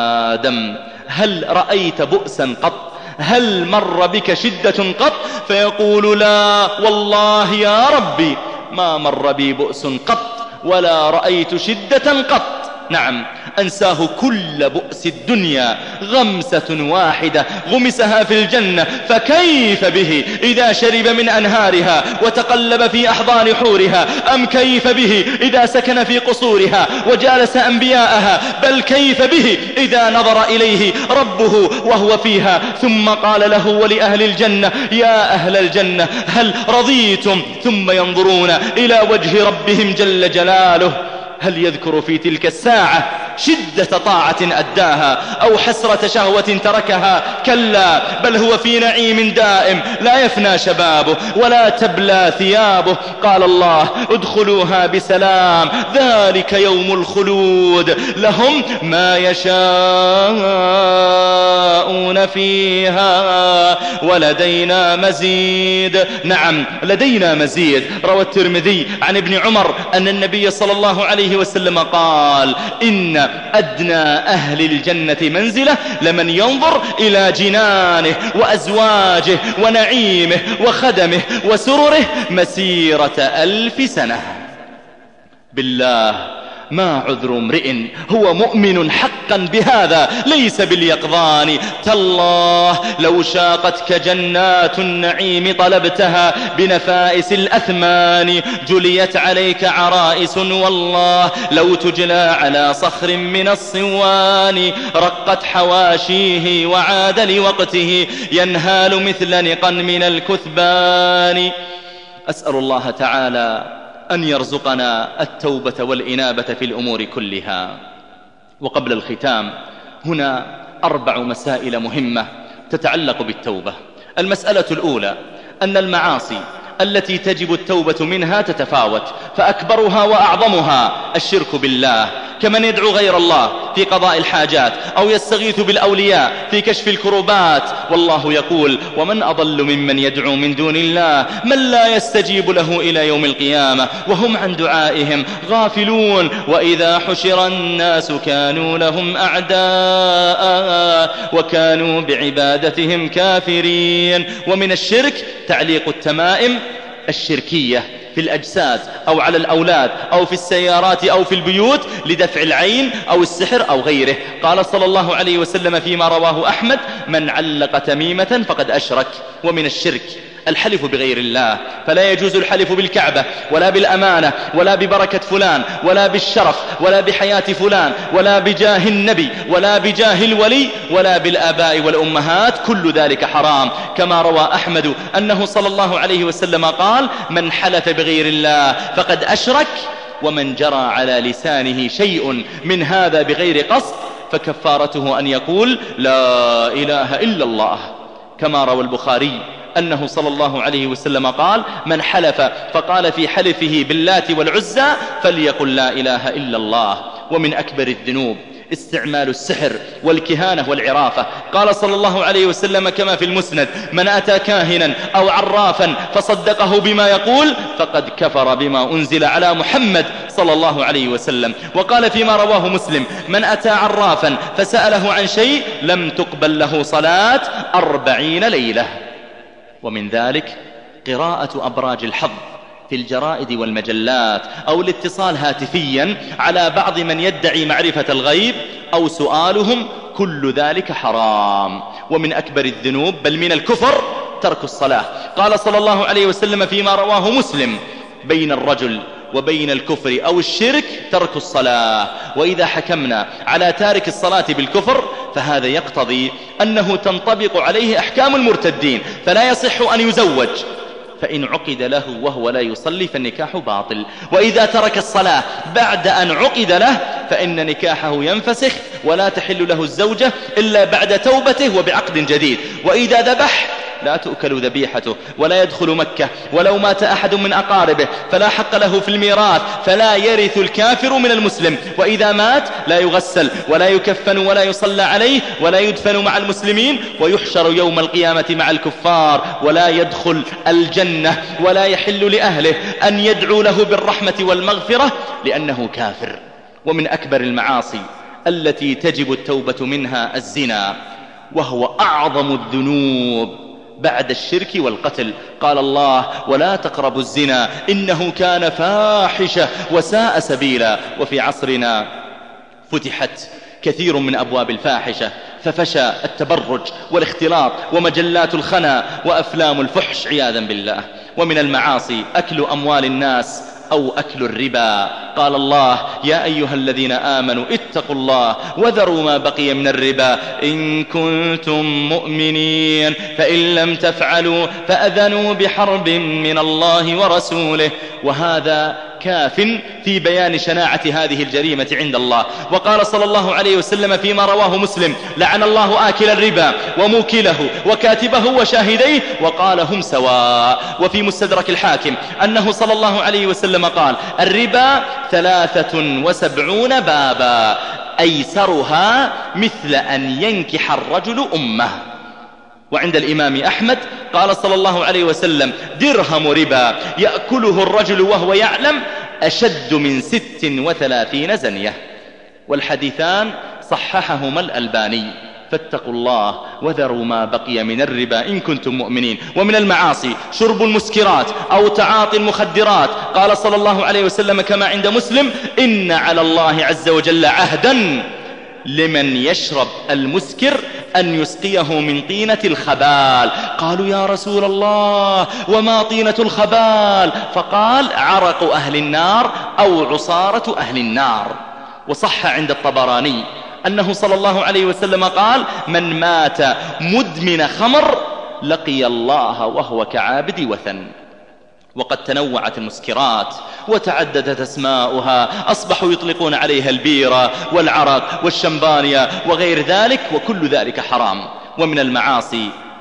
آدم هل رأيت بؤسا قط؟ هل مر بك شدة قط؟ فيقول لا والله يا ربي ما مر بي بؤس قط ولا رأيت شدة قط. نعم، أنساه كل بؤس الدنيا غمسة واحدة غمسها في الجنة، فكيف به إذا شرب من أنهارها وتقلب في أحضان حورها؟ أم كيف به إذا سكن في قصورها وجالس أنبياءها؟ بل كيف به إذا نظر إليه ربه وهو فيها ثم قال له ولأهل الجنة يا أهل الجنة هل رضيتم؟ ثم ينظرون إلى وجه ربهم جل جلاله. هل يذكر في تلك الساعة شدة طاعة أداها أو حسرة شهوة تركها؟ كلا، بل هو في نعيم دائم لا يفنى شبابه ولا تبلى ثيابه. قال الله ادخلوها بسلام ذلك يوم الخلود لهم ما يشاءون فيها ولدينا مزيد. نعم، لدينا مزيد. روى الترمذي عن ابن عمر أن النبي صلى الله عليه وسلم قال إن أدنى أهل الجنة منزلة لمن ينظر إلى جنانه وأزواجه ونعيمه وخدمه وسرره مسيرة 1000 سنة. بالله ما عذر امرئ هو مؤمن حقا بهذا ليس باليقظان. تالله لو شاقتك جنات النعيم طلبتها بنفائس الأثمان جليت عليك عرائس والله لو تجلى على صخر من الصوان رقت حواشيه وعاد لوقته ينهال مثل نقا من الكثبان. أسأل الله تعالى أن يرزقنا التوبة والإنابة في الأمور كلها. وقبل الختام هنا 4 مسائل مهمة تتعلق بالتوبة. المسألة الأولى أن المعاصي التي تجب التوبة منها تتفاوت، فأكبرها وأعظمها الشرك بالله، كمن يدعو غير الله في قضاء الحاجات، أو يستغيث بالأولياء في كشف الكروبات. والله يقول: ومن أضل ممن يدعو من دون الله من لا يستجيب له إلى يوم القيامة وهم عن دعائهم غافلون. وإذا حشر الناس كانوا لهم أعداء وكانوا بعبادتهم كافرين. ومن الشرك تعليق التمائم الشركية في الأجساد أو على الأولاد أو في السيارات أو في البيوت لدفع العين أو السحر أو غيره. قال صلى الله عليه وسلم فيما رواه أحمد: من علق تميمة فقد أشرك. ومن الشرك الحلف بغير الله، فلا يجوز الحلف بالكعبة ولا بالأمانة ولا ببركة فلان ولا بالشرف ولا بحياة فلان ولا بجاه النبي ولا بجاه الولي ولا بالآباء والأمهات، كل ذلك حرام. كما روى أحمد أنه صلى الله عليه وسلم قال: من حلف بغير الله فقد أشرك، ومن جرى على لسانه شيء من هذا بغير قصد فكفارته أن يقول: لا إله إلا الله. كما روى البخاري أنه صلى الله عليه وسلم قال: من حلف فقال في حلفه باللات والعزى فليقل لا إله إلا الله. ومن أكبر الذنوب استعمال السحر والكهانة والعرافة. قال صلى الله عليه وسلم كما في المسند: من أتى كاهنا أو عرافا فصدقه بما يقول فقد كفر بما أنزل على محمد صلى الله عليه وسلم. وقال فيما رواه مسلم: من أتى عرافا فسأله عن شيء لم تقبل له صلاة 40 ليلة. ومن ذلك قراءة أبراج الحظ في الجرائد والمجلات، أو الاتصال هاتفيا على بعض من يدعي معرفة الغيب أو سؤالهم، كل ذلك حرام. ومن أكبر الذنوب بل من الكفر ترك الصلاة. قال صلى الله عليه وسلم فيما رواه مسلم: بين الرجل وبين الكفر أو الشرك ترك الصلاة. وإذا حكمنا على تارك الصلاة بالكفر فهذا يقتضي أنه تنطبق عليه أحكام المرتدين، فلا يصح أن يزوج، فإن عقد له وهو لا يصلي فالنكاح باطل. وإذا ترك الصلاة بعد أن عقد له فإن نكاحه ينفسخ ولا تحل له الزوجة إلا بعد توبته وبعقد جديد. وإذا ذبح لا تؤكل ذبيحته ولا يدخل مكة، ولو مات أحد من أقاربه فلا حق له في الميراث، فلا يرث الكافر من المسلم. وإذا مات لا يغسل ولا يكفن ولا يصلى عليه ولا يدفن مع المسلمين، ويحشر يوم القيامة مع الكفار ولا يدخل الجنة، ولا يحل لأهله أن يدعوا له بالرحمة والمغفرة لأنه كافر. ومن أكبر المعاصي التي تجب التوبة منها الزنا، وهو أعظم الذنوب بعد الشرك والقتل. قال الله: ولا تقربوا الزنا إنه كان فاحشة وساء سبيلا. وفي عصرنا فتحت كثير من أبواب الفاحشة، ففشى التبرج والاختلاط ومجلات الخنا وأفلام الفحش عياذا بالله. ومن المعاصي أكل أموال الناس أو أكل الربا. قال الله: يا أيها الذين آمنوا اتقوا الله وذروا ما بقي من الربا إن كنتم مؤمنين، فإن لم تفعلوا فأذنوا بحرب من الله ورسوله. وهذا كاف في بيان شناعة هذه الجريمة عند الله. وقال صلى الله عليه وسلم فيما رواه مسلم: لعن الله آكل الربا وموكله وكاتبه وشاهديه، وقال: هم سواء. وفي مستدرك الحاكم أنه صلى الله عليه وسلم قال: الربا 73 بابا أيسرها مثل أن ينكح الرجل أمه. وعند الإمام أحمد قال صلى الله عليه وسلم: درهم ربا يأكله الرجل وهو يعلم أشد من 36 زنية. والحديثان صححهما الألباني. فاتقوا الله وذروا ما بقي من الربا إن كنتم مؤمنين. ومن المعاصي شرب المسكرات أو تعاطي المخدرات. قال صلى الله عليه وسلم كما عند مسلم: إن على الله عز وجل عهدا لمن يشرب المسكر أن يسقيه من طينة الخبال. قالوا: يا رسول الله وما طينة الخبال؟ فقال: عرق أهل النار أو عصارة أهل النار. وصح عند الطبراني أنه صلى الله عليه وسلم قال: من مات مدمن خمر لقي الله وهو كعابد وثن. وقد تنوعت المسكرات وتعددت أسماؤها، أصبحوا يطلقون عليها البيرة والعرق والشمبانيا وغير ذلك، وكل ذلك حرام. ومن المعاصي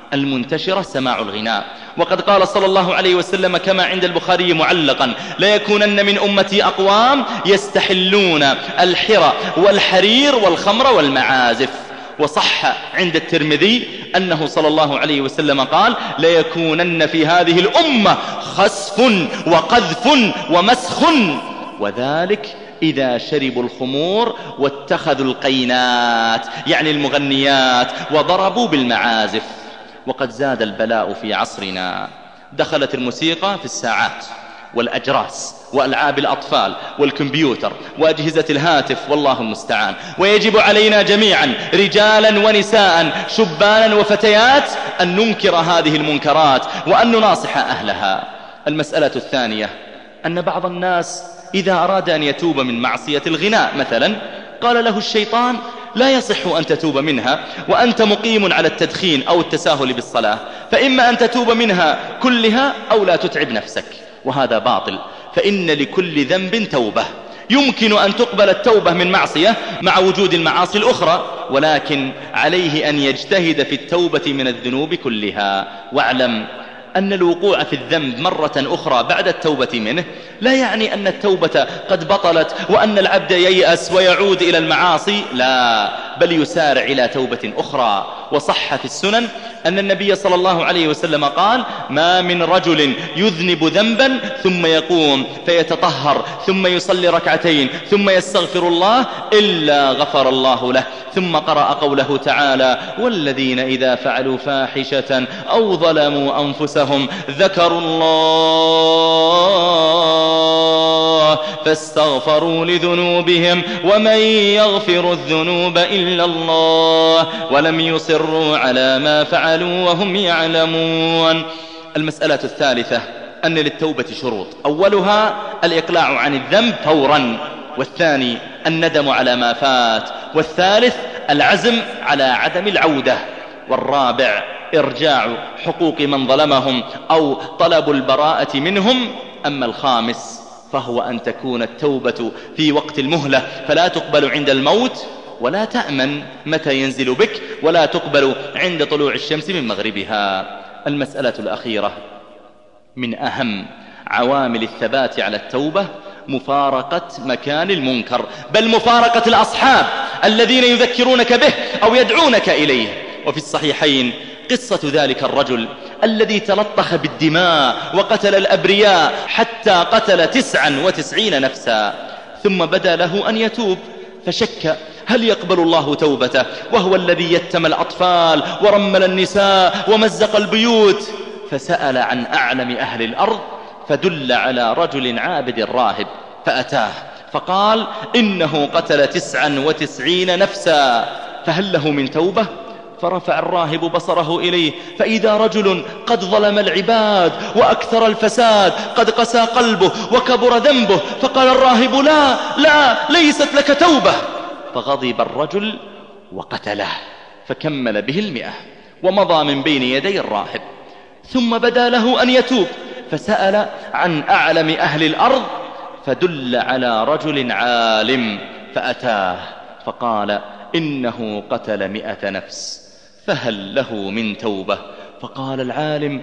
المنتشرة سماع الغناء. وقد قال صلى الله عليه وسلم كما عند البخاري معلقا: ليكونن من أمتي أقوام يستحلون الحرى والحرير والخمر والمعازف. وصح عند الترمذي أنه صلى الله عليه وسلم قال: ليكونن في هذه الأمة خسف وقذف ومسخ، وذلك إذا شربوا الخمور واتخذوا القينات يعني المغنيات وضربوا بالمعازف. وقد زاد البلاء في عصرنا، دخلت الموسيقى في الساعات والأجراس وألعاب الأطفال والكمبيوتر وأجهزة الهاتف، والله المستعان. ويجب علينا جميعا رجالا ونساء شبانا وفتيات أن ننكر هذه المنكرات وأن نناصح أهلها. المسألة الثانية أن بعض الناس إذا أراد أن يتوب من معصية الغناء مثلا، قال له الشيطان: لا يصح أن تتوب منها وأنت مقيم على التدخين أو التساهل بالصلاة، فإما أن تتوب منها كلها أو لا تتعب نفسك. وهذا باطل، فإن لكل ذنب توبة. يمكن أن تقبل التوبة من معصية مع وجود المعاصي الأخرى، ولكن عليه أن يجتهد في التوبة من الذنوب كلها. واعلم أن الوقوع في الذنب مرة أخرى بعد التوبة منه لا يعني أن التوبة قد بطلت وأن العبد ييأس ويعود إلى المعاصي، لا، بل يسارع إلى توبة أخرى. وصح في السنن أن النبي صلى الله عليه وسلم قال: ما من رجل يذنب ذنبا ثم يقوم فيتطهر ثم يصلي ركعتين ثم يستغفر الله إلا غفر الله له. ثم قرأ قوله تعالى: والذين إذا فعلوا فاحشة أو ظلموا أنفسهم ذكروا الله فاستغفروا لذنوبهم ومن يغفر الذنوب إلا الله ولم يصروا على ما فعلوا وهم يعلمون. المسألة الثالثة أن للتوبة شروط، أولها الإقلاع عن الذنب فورا، والثاني الندم على ما فات، والثالث العزم على عدم العودة، والرابع إرجاع حقوق من ظلمهم أو طلب البراءة منهم. أما الخامس فهو أن تكون التوبة في وقت المهلة، فلا تقبل عند الموت ولا تأمن متى ينزل بك، ولا تقبل عند طلوع الشمس من مغربها. المسألة الأخيرة من أهم عوامل الثبات على التوبة مفارقة مكان المنكر، بل مفارقة الأصحاب الذين يذكرونك به أو يدعونك إليه. وفي الصحيحين قصة ذلك الرجل الذي تلطخ بالدماء وقتل الأبرياء حتى قتل 99 نفسا، ثم بدا له أن يتوب، فشك هل يقبل الله توبته وهو الذي يتم الأطفال ورمل النساء ومزق البيوت، فسأل عن أعلم أهل الأرض فدل على رجل عابد راهب فأتاه فقال: إنه قتل 99 نفسا، فهل له من توبة؟ فرفع الراهب بصره إليه فإذا رجل قد ظلم العباد وأكثر الفساد، قد قسى قلبه وكبر ذنبه. فقال الراهب: لا ليست لك توبة. فغضب الرجل وقتله، فكمل به 100 ومضى من بين يدي الراهب. ثم بدا له أن يتوب، فسأل عن أعلم أهل الأرض فدل على رجل عالم فأتاه فقال: إنه قتل 100 نفس، فهل له من توبة؟ فقال العالم: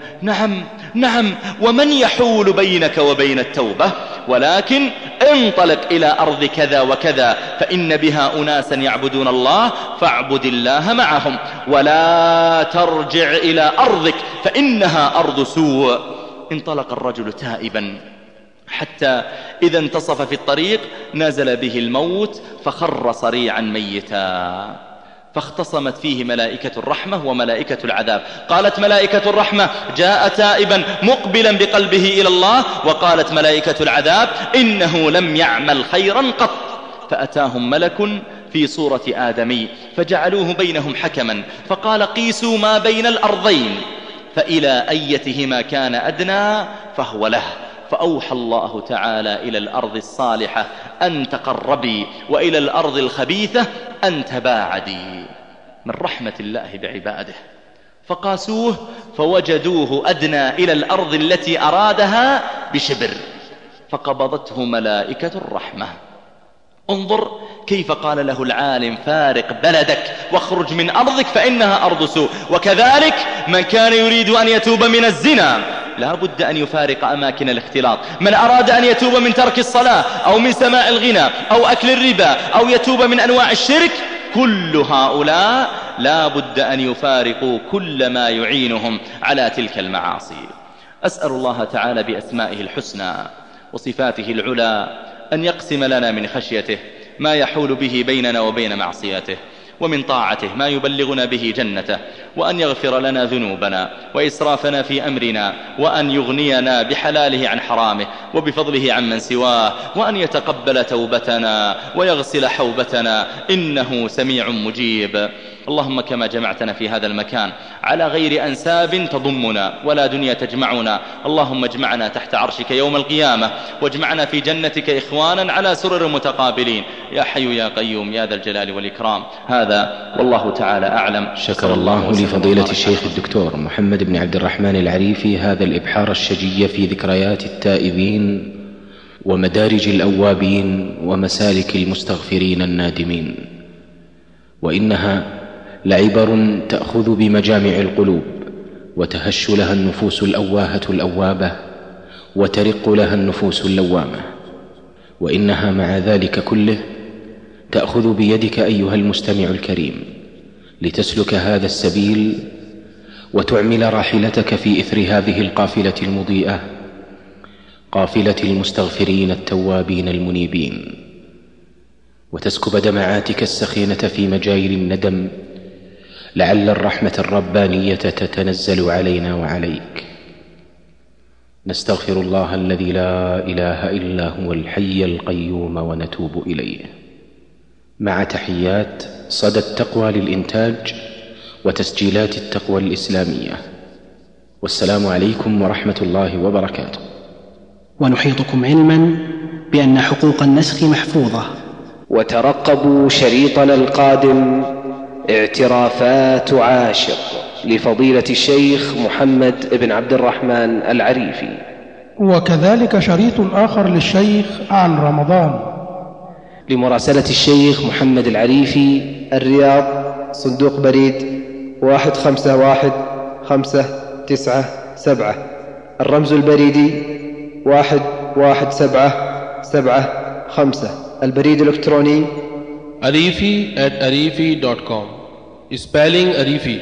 نعم، ومن يحول بينك وبين التوبة؟ ولكن انطلق إلى أرض كذا وكذا فإن بها أناسا يعبدون الله فاعبد الله معهم، ولا ترجع إلى أرضك فإنها أرض سوء. انطلق الرجل تائبا حتى إذا انتصف في الطريق نزل به الموت فخر صريعا ميتا، فاختصمت فيه ملائكة الرحمة وملائكة العذاب. قالت ملائكة الرحمة: جاء تائبا مقبلا بقلبه إلى الله، وقالت ملائكة العذاب: إنه لم يعمل خيرا قط. فأتاهم ملك في صورة آدمي فجعلوه بينهم حكما، فقال: قيسوا ما بين الأرضين فإلى أيتهما كان أدنى فهو له. فأوحى الله تعالى إلى الأرض الصالحة أن تقربي، وإلى الأرض الخبيثة أن تباعدي، من رحمة الله بعباده. فقاسوه فوجدوه أدنى إلى الأرض التي أرادها بشبر، فقبضته ملائكة الرحمة. انظر كيف قال له العالم فارق بلدك واخرج من أرضك فإنها أرض سوء. وكذلك من كان يريد أن يتوب من الزنا لا بد أن يفارق أماكن الاختلاط. من أراد أن يتوب من ترك الصلاة أو من سماع الغنى أو أكل الربا أو يتوب من أنواع الشرك، كل هؤلاء لا بد أن يفارقوا كل ما يعينهم على تلك المعاصي. أسأل الله تعالى بأسمائه الحسنى وصفاته العلى أن يقسم لنا من خشيته ما يحول به بيننا وبين معصيته، ومن طاعته ما يبلغنا به جنته، وأن يغفر لنا ذنوبنا وإسرافنا في أمرنا، وأن يغنينا بحلاله عن حرامه وبفضله عمن سواه، وأن يتقبل توبتنا ويغسل حوبتنا إنه سميع مجيب. اللهم كما جمعتنا في هذا المكان على غير أنساب تضمنا ولا دنيا تجمعنا، اللهم اجمعنا تحت عرشك يوم القيامة، واجمعنا في جنتك إخوانا على سرر متقابلين يا حي يا قيوم يا ذا الجلال والإكرام. هذا والله تعالى أعلم. شكر الله لفضيلة الشيخ الدكتور محمد بن عبد الرحمن العريفي هذا الإبحار الشجي في ذكريات التائبين ومدارج الأوابين ومسالك المستغفرين النادمين، وإنها لعبر تأخذ بمجامع القلوب وتهش لها النفوس الأواهة الأوابة وترق لها النفوس اللوامة، وإنها مع ذلك كله تأخذ بيدك أيها المستمع الكريم لتسلك هذا السبيل وتعمل راحلتك في إثر هذه القافلة المضيئة، قافلة المستغفرين التوابين المنيبين، وتسكب دمعاتك السخينة في مجاري الندم لعل الرحمة الربانية تتنزل علينا وعليك. نستغفر الله الذي لا إله إلا هو الحي القيوم ونتوب إليه. مع تحيات صدى التقوى للإنتاج وتسجيلات التقوى الإسلامية، والسلام عليكم ورحمة الله وبركاته. ونحيطكم علما بأن حقوق النسخ محفوظة. وترقبوا شريطنا القادم اعترافات عاشق لفضيلة الشيخ محمد بن عبد الرحمن العريفي، وكذلك شريط آخر للشيخ عن رمضان. لمراسلة الشيخ محمد العريفي، الرياض، صندوق بريد 151-597، الرمز البريدي 11775، البريد الإلكتروني arifi@arifi.com. spelling arifi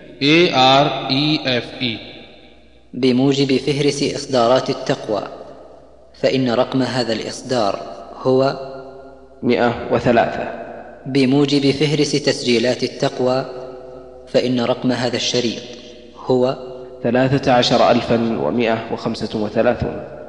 AREFE. بموجب فهرس إصدارات التقوى، فإن رقم هذا الإصدار هو 103. بموجب فهرس تسجيلات التقوى، فإن رقم هذا الشريط هو 13135.